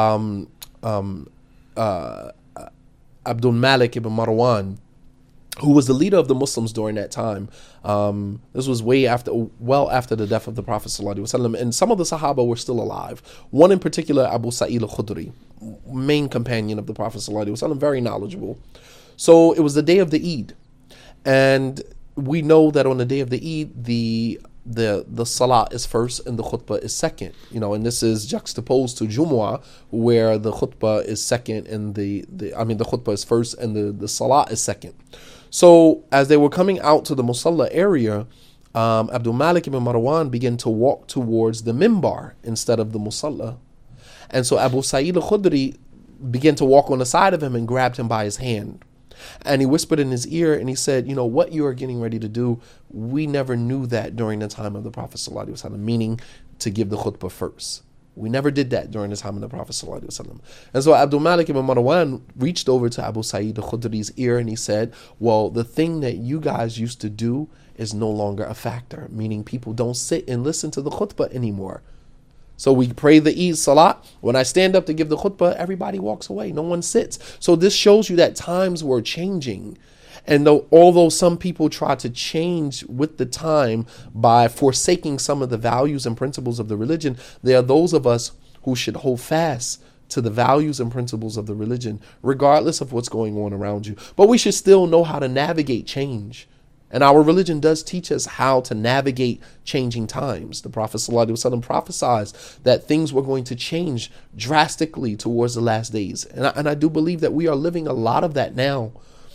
F: Abdul Malik ibn Marwan, who was the leader of the Muslims during that time. This was well after the death of the Prophet ﷺ, and some of the Sahaba were still alive. One in particular, Abu Sa'id al-Khudri, main companion of the Prophet ﷺ, very knowledgeable. So it was the day of the Eid, and we know that on the day of the Eid, the salah is first and the khutbah is second, and this is juxtaposed to Jumu'ah, where the khutbah is second and the khutbah is first and the salah is second. So as they were coming out to the musalla area, Abdul Malik ibn Marwan began to walk towards the mimbar instead of the musalla. And so Abu Sa'id al-Khudri began to walk on the side of him and grabbed him by his hand. And he whispered in his ear and he said, what you are getting ready to do, we never knew that during the time of the Prophet ﷺ, meaning to give the khutbah first. We never did that during the time of the Prophet ﷺ. And so Abdul Malik ibn Marwan reached over to Abu Sa'id al-Khudri's ear and he said, well, the thing that you guys used to do is no longer a factor, meaning people don't sit and listen to the khutbah anymore. So we pray the Eid Salat. When I stand up to give the khutbah, everybody walks away. No one sits. So this shows you that times were changing. And although some people try to change with the time by forsaking some of the values and principles of the religion, there are those of us who should hold fast to the values and principles of the religion, regardless of what's going on around you. But we should still know how to navigate change. And our religion does teach us how to navigate changing times. The Prophet ﷺ prophesied that things were going to change drastically towards the last days. And I do believe that we are living a lot of that now.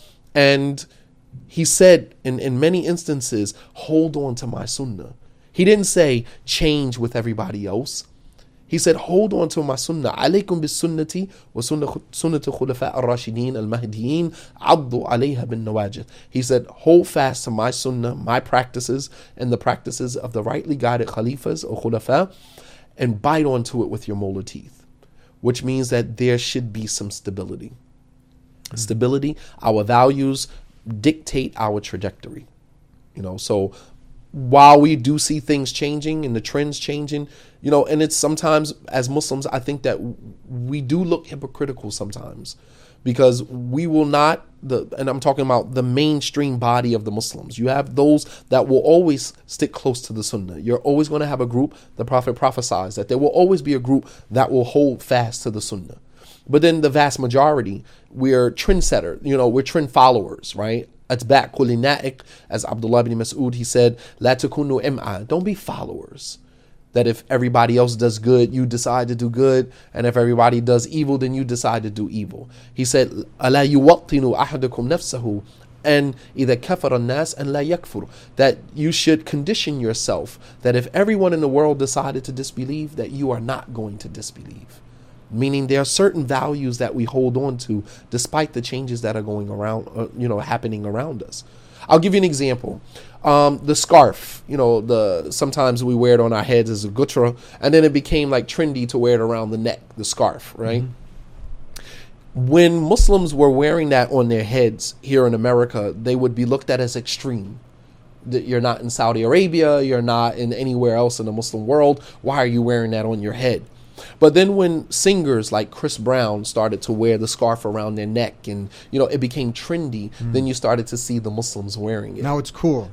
F: And he said in many instances, hold on to my sunnah. He didn't say change with everybody else. He said, hold on to my sunnah. Alaykum bis sunnati wa sunnatu khulafa ar-rashidin al-mahdiyyin addu alayha bin nawajid. He said, hold fast to my sunnah, my practices, and the practices of the rightly guided khalifas or khulafa, and bite onto it with your molar teeth. Which means that there should be some stability. Stability, our values dictate our trajectory. So while we do see things changing and the trends changing, and it's sometimes as Muslims, I think that we do look hypocritical sometimes, because we will not, and I'm talking about the mainstream body of the Muslims. You have those that will always stick close to the Sunnah. You're always going to have a group. The Prophet prophesies that there will always be a group that will hold fast to the Sunnah. But then the vast majority, we're trendsetter, we're trend followers, right? Atba' kulli na'iq, as Abdullah ibn Mas'ud, he said, La takunu im'a, don't be followers. That if everybody else does good, you decide to do good, and if everybody does evil, then you decide to do evil. He said, Ala yuwattinu ahadukum nafsahu, and idha kafara an-nas and la yakfur, that you should condition yourself that if everyone in the world decided to disbelieve, that you are not going to disbelieve. Meaning there are certain values that we hold on to despite the changes that are going around, happening around us. I'll give you an example. The scarf, sometimes we wear it on our heads as a gutra, and then it became like trendy to wear it around the neck, the scarf, right? Mm-hmm. When Muslims were wearing that on their heads here in America, they would be looked at as extreme. That you're not in Saudi Arabia, you're not in anywhere else in the Muslim world. Why are you wearing that on your head? But then when singers like Chris Brown started to wear the scarf around their neck and, it became trendy, then you started to see the Muslims wearing it.
E: Now it's cool.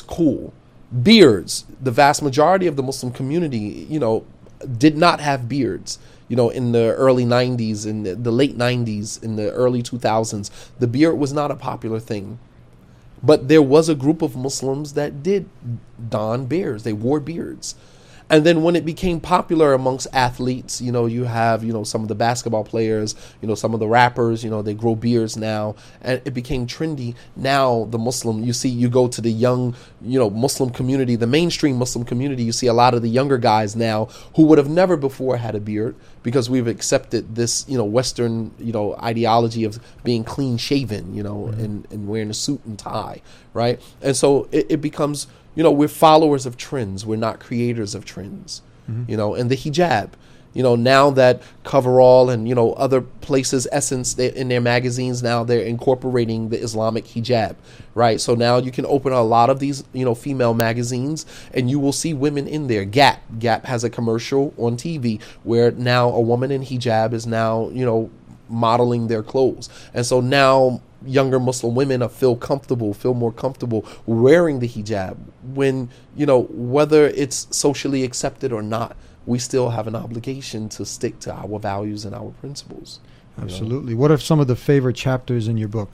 F: Beards. The vast majority of the Muslim community, did not have beards. In the early 90s, in the late 90s, in the early 2000s, the beard was not a popular thing. But there was a group of Muslims that did don beards. They wore beards. And then when it became popular amongst athletes, you have, some of the basketball players, some of the rappers, they grow beards now, and it became trendy. Now the Muslim, you go to the young, Muslim community, the mainstream Muslim community, you see a lot of the younger guys now who would have never before had a beard, because we've accepted this, Western, ideology of being clean shaven, and wearing a suit and tie, right? And so it becomes, we're followers of trends. We're not creators of trends, and the hijab, now that Coverall and, other places, Essence, in their magazines, now they're incorporating the Islamic hijab, right? So now you can open a lot of these, female magazines and you will see women in there. Gap has a commercial on TV where now a woman in hijab is now, modeling their clothes. And so now younger Muslim women feel more comfortable wearing the hijab when, whether it's socially accepted or not, we still have an obligation to stick to our values and our principles.
E: Absolutely. What are some of the favorite chapters in your book?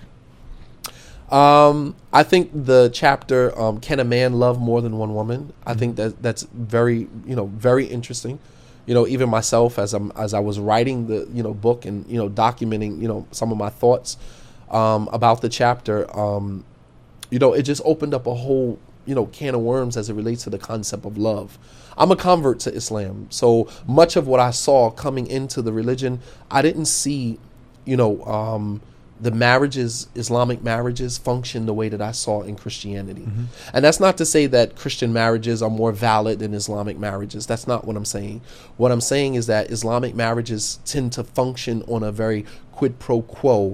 F: I think the chapter, Can a Man Love More Than One Woman? I think that's very, very interesting. Even myself, as I was writing the, book and, documenting, some of my thoughts about the chapter, it just opened up a whole, can of worms as it relates to the concept of love. I'm a convert to Islam, so much of what I saw coming into the religion, I didn't see, the marriages, Islamic marriages, function the way that I saw in Christianity. Mm-hmm. And that's not to say that Christian marriages are more valid than Islamic marriages. That's not what I'm saying. What I'm saying is that Islamic marriages tend to function on a very quid pro quo,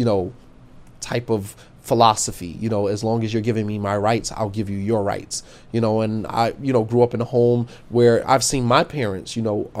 F: type of philosophy. As long as you're giving me my rights, I'll give you your rights. And I, grew up in a home where I've seen my parents,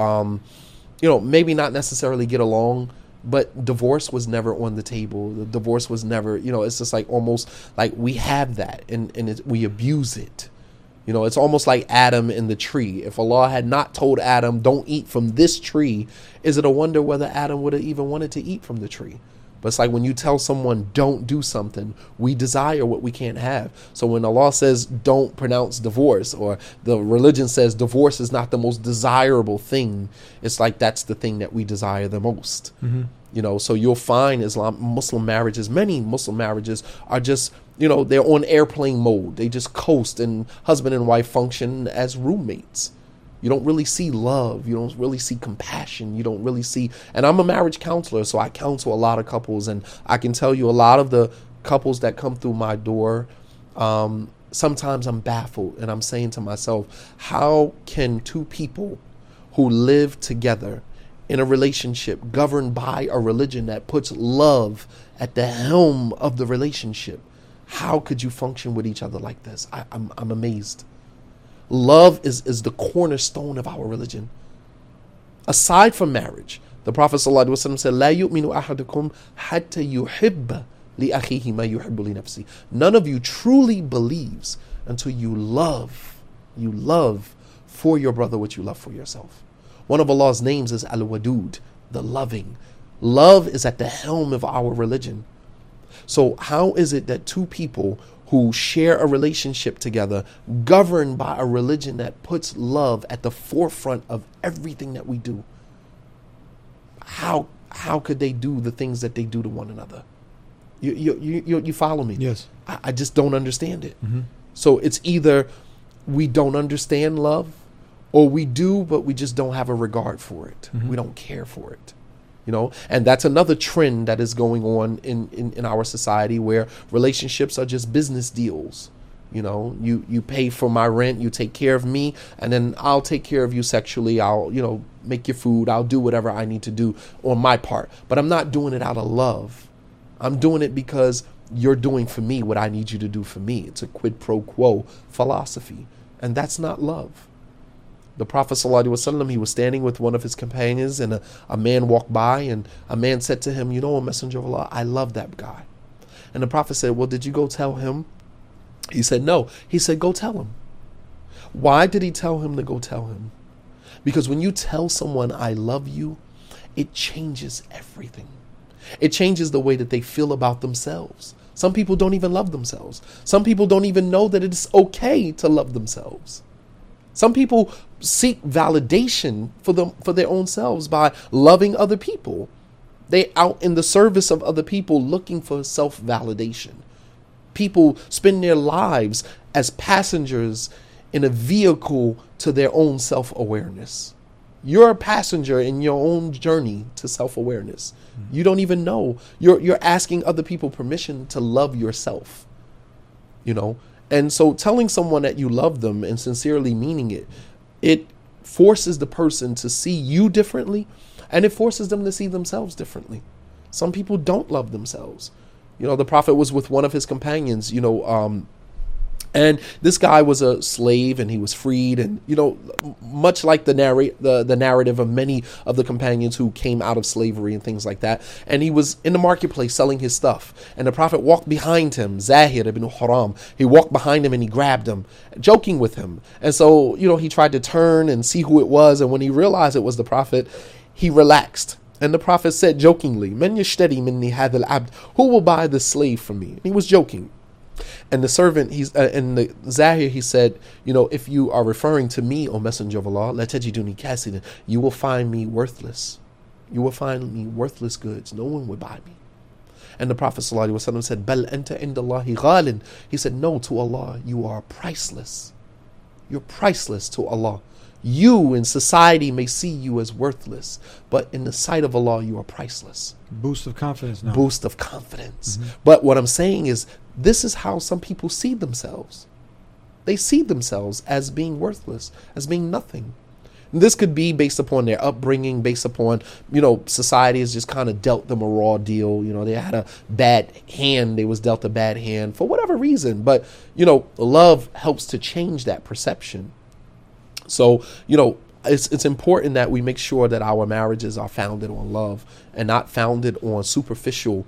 F: maybe not necessarily get along, but divorce was never on the table. The divorce was never, it's just like almost like we have that and we abuse it. It's almost like Adam and the tree. If Allah had not told Adam, don't eat from this tree, is it a wonder whether Adam would have even wanted to eat from the tree? But it's like when you tell someone don't do something, we desire what we can't have. So when Allah says don't pronounce divorce, or the religion says divorce is not the most desirable thing, it's like that's the thing that we desire the most. Mm-hmm. So you'll find Muslim marriages, many Muslim marriages are just, they're on airplane mode. They just coast, and husband and wife function as roommates. You don't really see love. You don't really see compassion. You don't really see, and I'm a marriage counselor, so I counsel a lot of couples, and I can tell you a lot of the couples that come through my door, sometimes I'm baffled, and I'm saying to myself, how can two people who live together in a relationship governed by a religion that puts love at the helm of the relationship, How could you function with each other like this? I'm amazed. Love is the cornerstone of our religion. Aside from marriage, the Prophet ﷺ said, "La yu'minu ahadukum hatta yuhibba li akhihi ma yuhibbu li nafsi." None of you truly believes until you love for your brother what you love for yourself. One of Allah's names is Al-Wadud, the loving. Love is at the helm of our religion. So how is it that two people who share a relationship together, governed by a religion that puts love at the forefront of everything that we do, how could they do the things that they do to one another? You follow me?
E: Yes.
F: I just don't understand it.
E: Mm-hmm.
F: So it's either we don't understand love, or we do, but we just don't have a regard for it.
E: Mm-hmm.
F: We don't care for it. You know, and that's another trend that is going on in our society, where relationships are just business deals. You know, you pay for my rent, you take care of me, and then I'll take care of you sexually. I'll, make your food. I'll do whatever I need to do on my part. But I'm not doing it out of love. I'm doing it because you're doing for me what I need you to do for me. It's a quid pro quo philosophy. And that's not love. The Prophet ﷺ, he was standing with one of his companions, and a man walked by, and a man said to him, "A messenger of Allah, I love that guy." And the Prophet said, "Well, did you go tell him?" He said, "No." He said, "Go tell him." Why did he tell him to go tell him? Because when you tell someone I love you, it changes everything. It changes the way that they feel about themselves. Some people don't even love themselves. Some people don't even know that it's okay to love themselves. Some people seek validation for their own selves by loving other people. They out in the service of other people looking for self-validation. People spend their lives as passengers in a vehicle to their own self-awareness. You're a passenger in your own journey to self-awareness. You don't even know. You're asking other people permission to love yourself. And so telling someone that you love them and sincerely meaning it, it forces the person to see you differently, and it forces them to see themselves differently. Some people don't love themselves. The Prophet was with one of his companions, and this guy was a slave, and he was freed, and much like the narrative of many of the companions who came out of slavery and things like that. And he was in the marketplace selling his stuff, and the Prophet walked behind him, Zahir ibn Haram. He walked behind him and he grabbed him, joking with him. And so he tried to turn and see who it was, and when he realized it was the Prophet, he relaxed. And the Prophet said jokingly, "Man yashtari minni hadha al-abd?" Who will buy this slave from me? And he was joking. And the servant, and the Zahir, he said, "If you are referring to me, O Messenger of Allah, la tajiduni kasidan, you will find me worthless. You will find me worthless goods. No one would buy me." And the Prophet ﷺ said, "Bal anta indallahi ghalin." He said, "No, to Allah, you are priceless. You're priceless to Allah. You in society may see you as worthless, but in the sight of Allah, you are priceless."
E: Boost of confidence now.
F: Boost of confidence. Mm-hmm. But what I'm saying is, this is how some people see themselves. They see themselves as being worthless, as being nothing. And this could be based upon their upbringing, based upon, society has just kind of dealt them a raw deal. They had a bad hand. They was dealt a bad hand for whatever reason. But, love helps to change that perception. So, it's important that we make sure that our marriages are founded on love and not founded on superficial,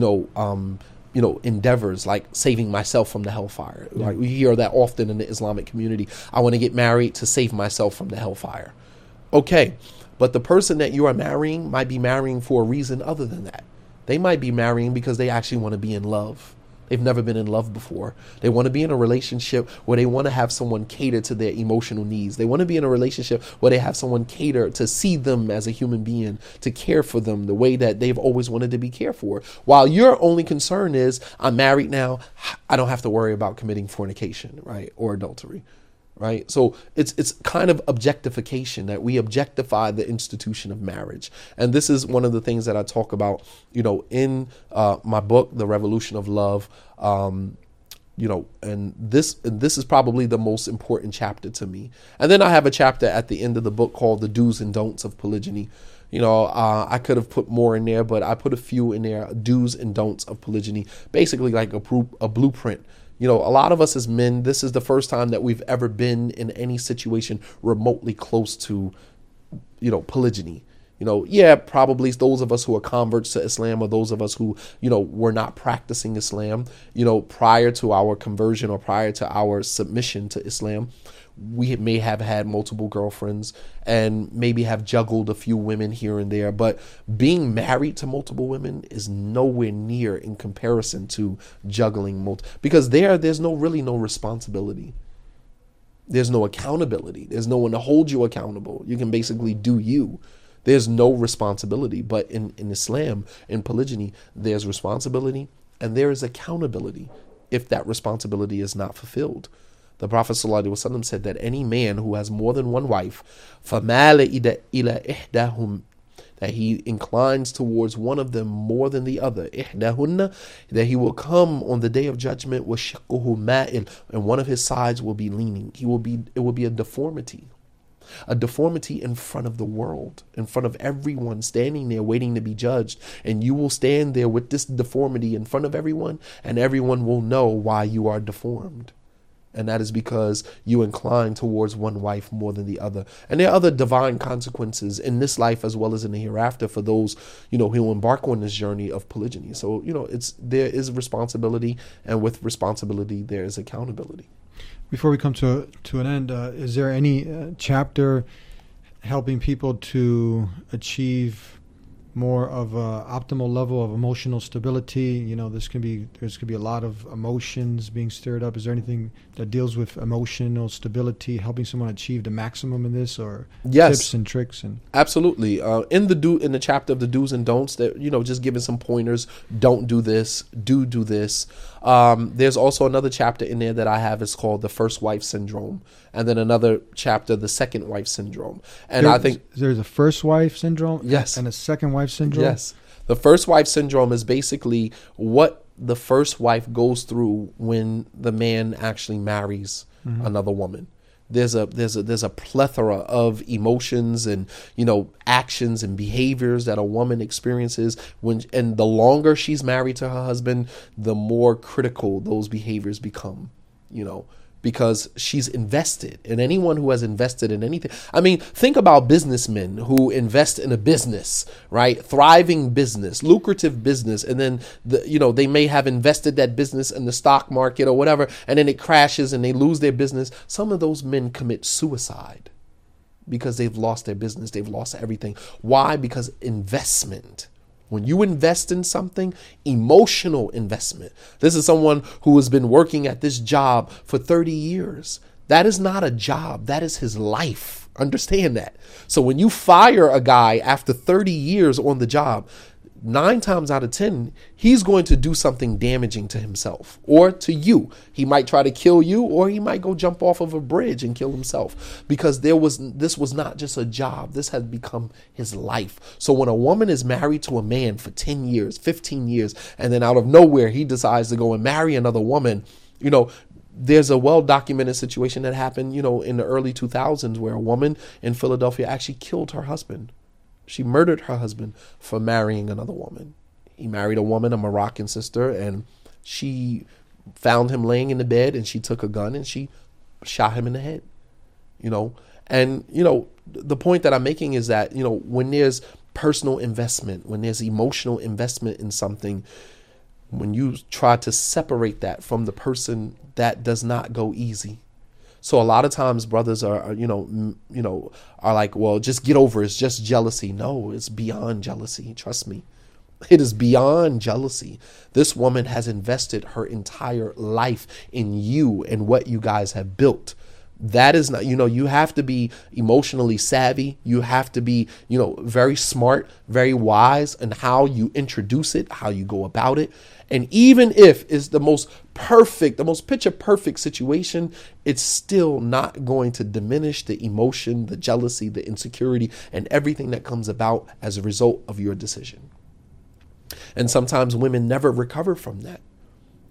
F: endeavors like saving myself from the hellfire. Like we hear that often in the Islamic community. I want to get married to save myself from the hellfire. Okay, but the person that you are marrying might be marrying for a reason other than that. They might be marrying because they actually want to be in love. They've never been in love before. They want to be in a relationship where they want to have someone cater to their emotional needs. They want to be in a relationship where they have someone cater to see them as a human being, to care for them the way that they've always wanted to be cared for. While your only concern is, I'm married now, I don't have to worry about committing fornication, right? Or adultery. Right. So it's kind of objectification, that we objectify the institution of marriage. And this is one of the things that I talk about, in my book, The Revolution of Love. and this is probably the most important chapter to me. And then I have a chapter at the end of the book called The Do's and Don'ts of Polygyny. I could have put more in there, but I put a few in there, do's and don'ts of polygyny, basically like a blueprint. A lot of us as men, this is the first time that we've ever been in any situation remotely close to, polygyny. Probably those of us who are converts to Islam, or those of us who, were not practicing Islam, prior to our conversion or prior to our submission to Islam, we may have had multiple girlfriends and maybe have juggled a few women here and there. But being married to multiple women is nowhere near in comparison to juggling because there's no responsibility. There's no accountability. There's no one to hold you accountable. You can basically do you. There's no responsibility. But in Islam, in polygyny, there's responsibility and there is accountability if that responsibility is not fulfilled. The Prophet ﷺ said that any man who has more than one wife, فَمَالَ إِلَى إِحْدَاهُمْ, that he inclines towards one of them more than the other, إِحْدَاهُنَّ, that he will come on the day of judgment وَشِقُّهُ مَائِلٌ, and one of his sides will be leaning. It will be a deformity in front of the world, in front of everyone standing there waiting to be judged. And you will stand there with this deformity in front of everyone, and everyone will know why you are deformed. And that is because you incline towards one wife more than the other. And there are other divine consequences in this life as well as in the hereafter for those, who embark on this journey of polygyny. So, there is responsibility, and with responsibility, there is accountability.
E: Before we come to an end, is there any chapter helping people to achieve more of a optimal level of emotional stability? There's going to be a lot of emotions being stirred up. Is there anything that deals with emotional stability, helping someone achieve the maximum in this, or tips and tricks? And
F: absolutely, in the chapter of the do's and don'ts, that just giving some pointers. Don't do this. Do this. There's also another chapter in there that I have. It's called the first wife syndrome, and then another chapter, the second wife syndrome. And I think
E: there's a first wife syndrome,
F: yes,
E: and a second wife syndrome.
F: Yes, the first wife syndrome is basically what the first wife goes through when the man actually marries another woman. There's a plethora of emotions and actions and behaviors that a woman experiences and the longer she's married to her husband, the more critical those behaviors become, because she's invested. And anyone who has invested in anything, think about businessmen who invest in a business, right? Thriving business, lucrative business, and then they may have invested that business in the stock market or whatever, and then it crashes and they lose their business. Some of those men commit suicide because they've lost their business, they've lost everything. Why? Because investment. When you invest in something, emotional investment. This is someone who has been working at this job for 30 years. That is not a job. That is his life. Understand that. So when you fire a guy after 30 years on the job, 9 times out of 10, he's going to do something damaging to himself or to you. He might try to kill you, or he might go jump off of a bridge and kill himself, because this was not just a job. This has become his life. So when a woman is married to a man for 10 years, 15 years, and then out of nowhere, he decides to go and marry another woman, there's a well-documented situation that happened, in the early 2000s where a woman in Philadelphia actually killed her husband. She murdered her husband for marrying another woman. He married a woman, a Moroccan sister, and she found him laying in the bed, and she took a gun and she shot him in the head. And the point that I'm making is that, when there's personal investment, when there's emotional investment in something, when you try to separate that from the person, that does not go easy. So a lot of times brothers are like, well, just get over it. It's just jealousy. No, it's beyond jealousy. Trust me. It is beyond jealousy. This woman has invested her entire life in you and what you guys have built. That is not, you have to be emotionally savvy. You have to be, very smart, very wise in how you introduce it, how you go about it. And even if it's the most picture perfect situation, it's still not going to diminish the emotion, the jealousy, the insecurity, and everything that comes about as a result of your decision. And sometimes women never recover from that.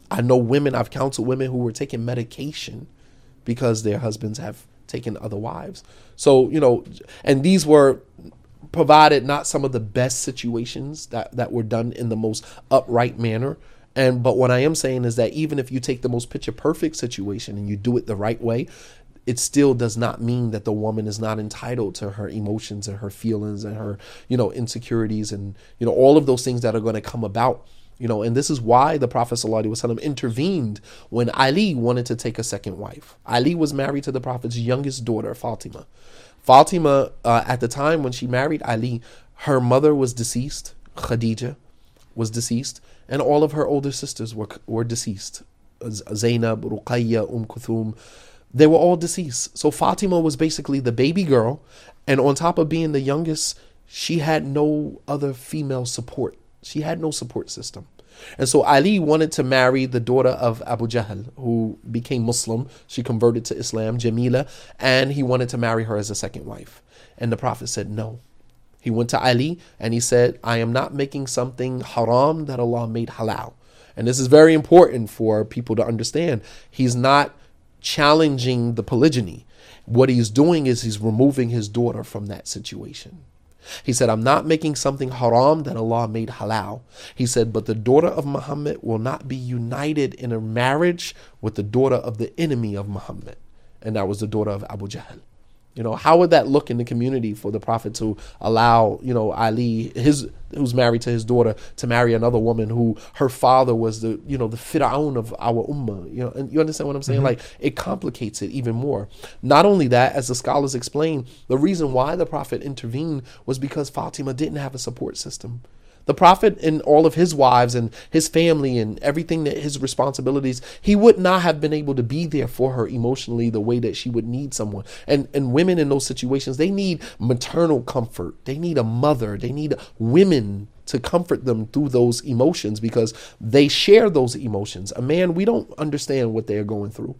F: I know women, I've counseled women who were taking medication because their husbands have taken other wives. So, and these were provided not some of the best situations that were done in the most upright manner. But what I am saying is that even if you take the most picture perfect situation and you do it the right way, it still does not mean that the woman is not entitled to her emotions and her feelings and her, insecurities and, all of those things that are going to come about. And this is why the Prophet ﷺ intervened when Ali wanted to take a second wife. Ali was married to the Prophet's youngest daughter, Fatima. Fatima, at the time when she married Ali, her mother was deceased, Khadija was deceased, and all of her older sisters were deceased. Zainab, Ruqayya, Kulthum, they were all deceased. So Fatima was basically the baby girl, and on top of being the youngest, she had no other female support. She had no support system. And so Ali wanted to marry the daughter of Abu Jahl, who became Muslim. She converted to Islam, Jamila, and he wanted to marry her as a second wife. And the Prophet said no. He went to Ali and he said, I am not making something haram that Allah made halal. And this is very important for people to understand. He's not challenging the polygyny. What he's doing is he's removing his daughter from that situation. He said, I'm not making something haram that Allah made halal. He said, but the daughter of Muhammad will not be united in a marriage with the daughter of the enemy of Muhammad. And that was the daughter of Abu Jahl. How would that look in the community for the Prophet to allow, Ali, who's married to his daughter, to marry another woman who her father was the Fir'aun of our ummah? And you understand what I'm saying? Like, it complicates it even more. Not only that, as the scholars explain, the reason why the Prophet intervened was because Fatima didn't have a support system. The Prophet and all of his wives and his family and everything that his responsibilities, he would not have been able to be there for her emotionally the way that she would need someone. And women in those situations, they need maternal comfort. They need a mother. They need women to comfort them through those emotions because they share those emotions. A man, we don't understand what they're going through.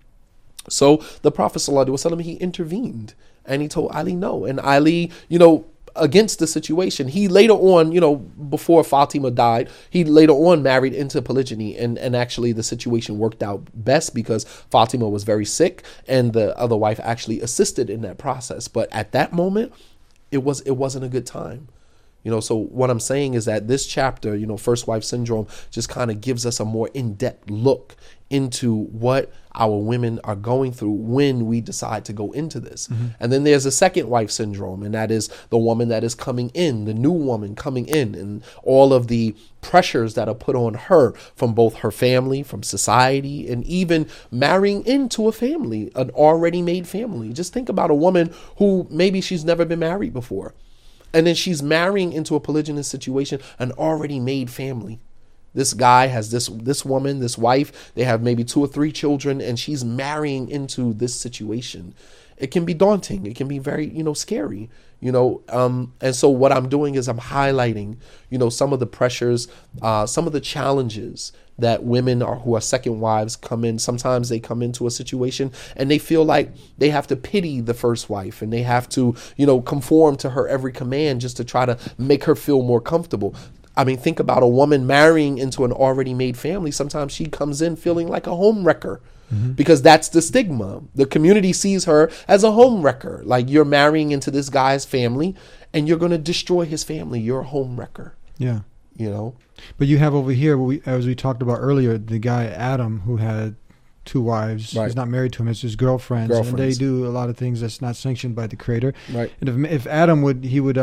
F: So the Prophet ﷺ, he intervened and he told Ali no. And Ali, against the situation, he later on, before Fatima died, he later on married into polygyny, and actually the situation worked out best because Fatima was very sick and the other wife actually assisted in that process. But at that moment, it wasn't a good time. So what I'm saying is that this chapter, First Wife Syndrome, just kind of gives us a more in-depth look into what our women are going through when we decide to go into this. And then there's a second wife syndrome, and that is the woman that is coming in, the new woman coming in, and all of the pressures that are put on her from both her family, from society, and even marrying into a family, an already made family. Just think about a woman who maybe she's never been married before. And then she's marrying into a polygynous situation, an already made family. This guy has this woman, this wife, they have maybe 2 or 3 children, and she's marrying into this situation. It can be daunting. It can be very, scary, and so what I'm doing is I'm highlighting, some of the pressures, some of the challenges that women who are second wives come in. Sometimes they come into a situation and they feel like they have to pity the first wife and they have to, conform to her every command just to try to make her feel more comfortable. I mean, think about a woman marrying into an already made family. Sometimes she comes in feeling like a home wrecker. Because that's the stigma. The community sees her as a home wrecker. Like, you're marrying into this guy's family and you're going to destroy his family. You're a home wrecker.
E: Yeah. But you have over here, as we talked about earlier, the guy Adam who had 2 wives. Right. He's not married to him. It's his girlfriends. And they do a lot of things that's not sanctioned by the Creator. Right. And if Adam would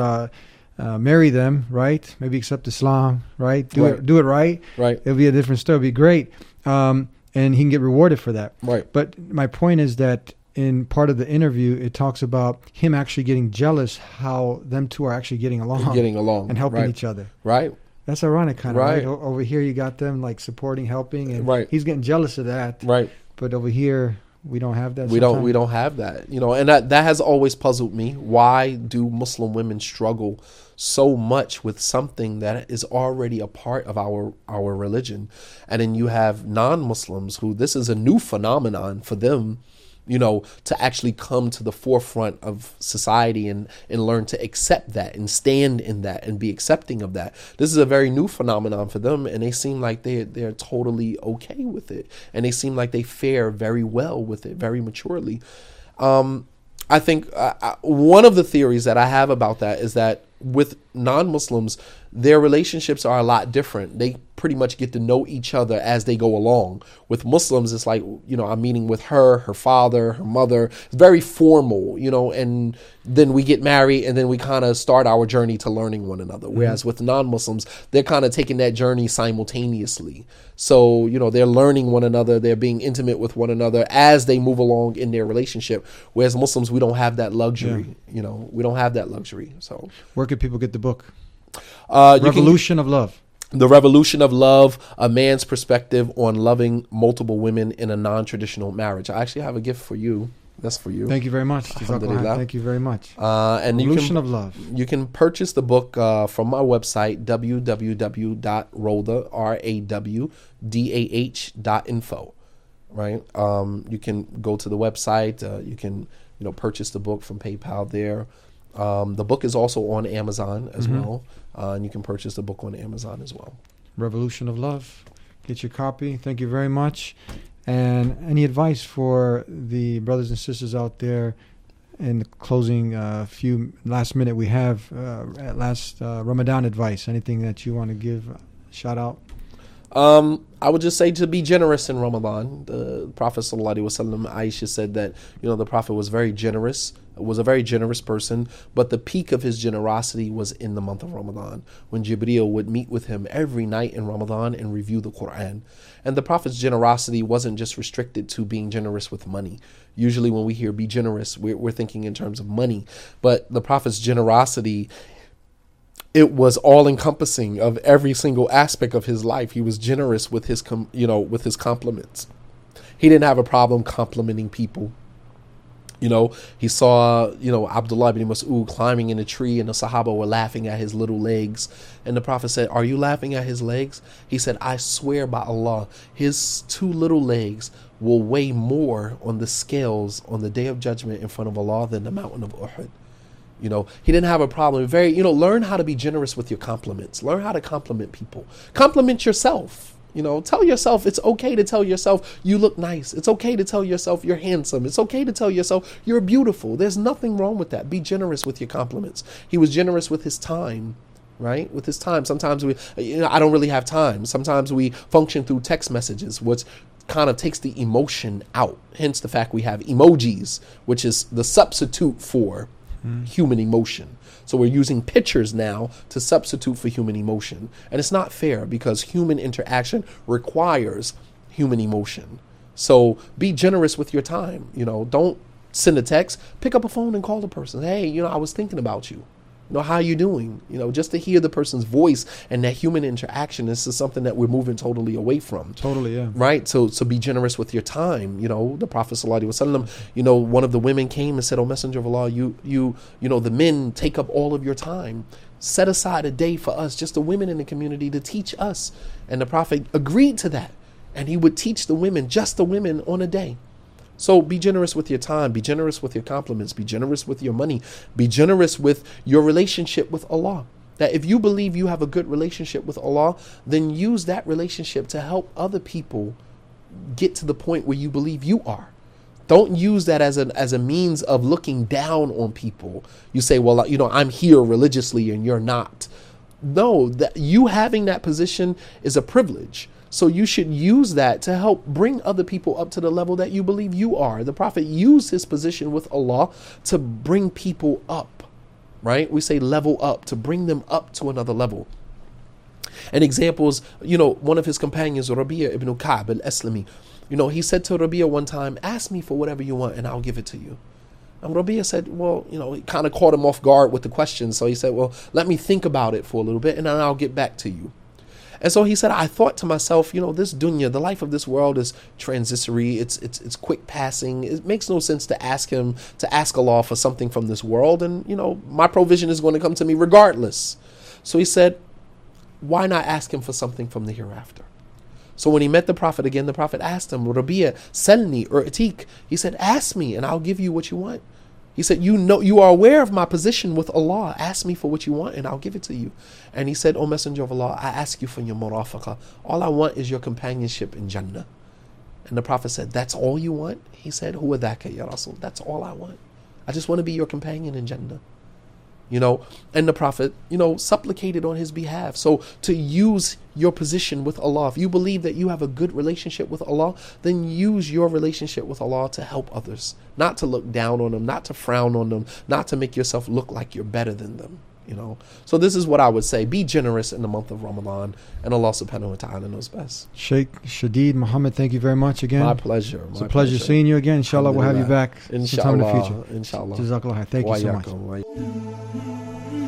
E: marry them, right? Maybe accept Islam, right? Do it right. Right. It'll be a different story. It'll be great. And he can get rewarded for that. Right. But my point is that in part of the interview, it talks about him actually getting jealous how them two are actually getting along and helping each other. Right. That's ironic, kind of. Right. Over here, you got them like supporting, helping, and he's getting jealous of that. Right. But over here, we don't have that. We don't have that. And that has always puzzled me. Why do Muslim women struggle so much with something that is already a part of our religion? And then you have non-Muslims who this is a new phenomenon for them.
F: to actually come to the forefront of society and learn to accept that and stand in that and be accepting of that. This is a very new phenomenon for them, and they seem like they're totally okay with it, and they seem like they fare very well with it, very maturely. I think one of the theories that I have about that is that with non-Muslims, their relationships are a lot different. They pretty much get to know each other as they go along. With Muslims, it's like, I'm meeting with her father, her mother. It's very formal, and then we get married and then we kind of start our journey to learning one another. Whereas with non-Muslims, they're kind of taking that journey simultaneously. So, they're learning one another. They're being intimate with one another as they move along in their relationship. Whereas Muslims, we don't have that luxury. We don't have that luxury. So
E: where can people get the book? Revolution of Love.
F: The Revolution of Love, a man's perspective on loving multiple women in a non-traditional marriage. I actually have a gift for you. That's for you.
E: Thank you very much. Thank you very much.
F: And
E: Revolution of Love.
F: You can purchase the book from my website, www.rawdah.info. Right? You can go to the website. You can purchase the book from PayPal there. The book is also on Amazon as well. And you can purchase the book on Amazon as well.
E: Revolution of Love. Get your copy. Thank you very much. And any advice for the brothers and sisters out there in the closing few last minute we have, last Ramadan advice? Anything that you want to give? Shout out.
F: I would just say to be generous in Ramadan. The Prophet ﷺ, Aisha said that, the Prophet was very generous, was a very generous person, but the peak of his generosity was in the month of Ramadan, when Jibreel would meet with him every night in Ramadan and review the Quran. And the Prophet's generosity wasn't just restricted to being generous with money. Usually when we hear be generous, we're thinking in terms of money, but the Prophet's generosity, it was all encompassing of every single aspect of his life. He was generous with his, with his compliments. He didn't have a problem complimenting people. He saw, Abdullah ibn Mas'ud climbing in a tree, and the Sahaba were laughing at his little legs. And the Prophet said, "Are you laughing at his legs?" He said, "I swear by Allah, his two little legs will weigh more on the scales on the day of judgment in front of Allah than the mountain of Uhud." He didn't have a problem. Learn how to be generous with your compliments. Learn how to compliment people. Compliment yourself. Tell yourself it's okay to tell yourself you look nice. It's okay to tell yourself you're handsome. It's okay to tell yourself you're beautiful. There's nothing wrong with that. Be generous with your compliments. He was generous with his time, right? With his time. Sometimes I don't really have time. Sometimes we function through text messages, which kind of takes the emotion out. Hence the fact we have emojis, which is the substitute for human emotion. So we're using pictures now to substitute for human emotion. And it's not fair, because human interaction requires human emotion. So be generous with your time. Don't send a text. Pick up a phone and call the person. Hey, I was thinking about you. How are you doing? Just to hear the person's voice and that human interaction. This is something that we're moving totally away from.
E: Totally, yeah.
F: Right? So be generous with your time. The Prophet ﷺ, one of the women came and said, "Oh, Messenger of Allah, the men take up all of your time. Set aside a day for us, just the women in the community, to teach us." And the Prophet agreed to that. And he would teach the women, just the women, on a day. So be generous with your time, be generous with your compliments, be generous with your money, be generous with your relationship with Allah. That if you believe you have a good relationship with Allah, then use that relationship to help other people get to the point where you believe you are. Don't use that as a means of looking down on people. You say, well, I'm here religiously and you're not. No, that you having that position is a privilege. So you should use that to help bring other people up to the level that you believe you are. The Prophet used his position with Allah to bring people up, right? We say level up, to bring them up to another level. And examples, one of his companions, Rabi'a ibn Ka'b al-Aslami, he said to Rabi'a one time, "Ask me for whatever you want and I'll give it to you." And Rabi'a said, well, he kind of caught him off guard with the question. So he said, well, let me think about it for a little bit and then I'll get back to you. And so he said, I thought to myself, this dunya, the life of this world is transitory. It's quick passing. It makes no sense to ask Allah for something from this world. And, my provision is going to come to me regardless. So he said, why not ask him for something from the hereafter? So when he met the Prophet again, the Prophet asked him, Rabi'a, Salni or Atik. He said, ask me and I'll give you what you want. He said, you are aware of my position with Allah. Ask me for what you want and I'll give it to you. And he said, O Messenger of Allah, I ask you for your murafaqa. All I want is your companionship in Jannah. And the Prophet said, that's all you want? He said, Huwa dhaka ya Rasul. That's all I want. I just want to be your companion in Jannah. You know, and the Prophet, you know, supplicated on his behalf. So to use your position with Allah, if you believe that you have a good relationship with Allah, then use your relationship with Allah to help others, not to look down on them, not to frown on them, not to make yourself look like you're better than them. You know, so this is what I would say: be generous in the month of Ramadan, and Allah subhanahu wa ta'ala knows best.
E: Sheikh Shadid Muhammad, thank you very much again.
F: My pleasure.
E: It's a pleasure seeing you again. Inshallah, we'll have you back sometime in the future.
F: Inshallah.
E: Jazakallah. Thank you so much.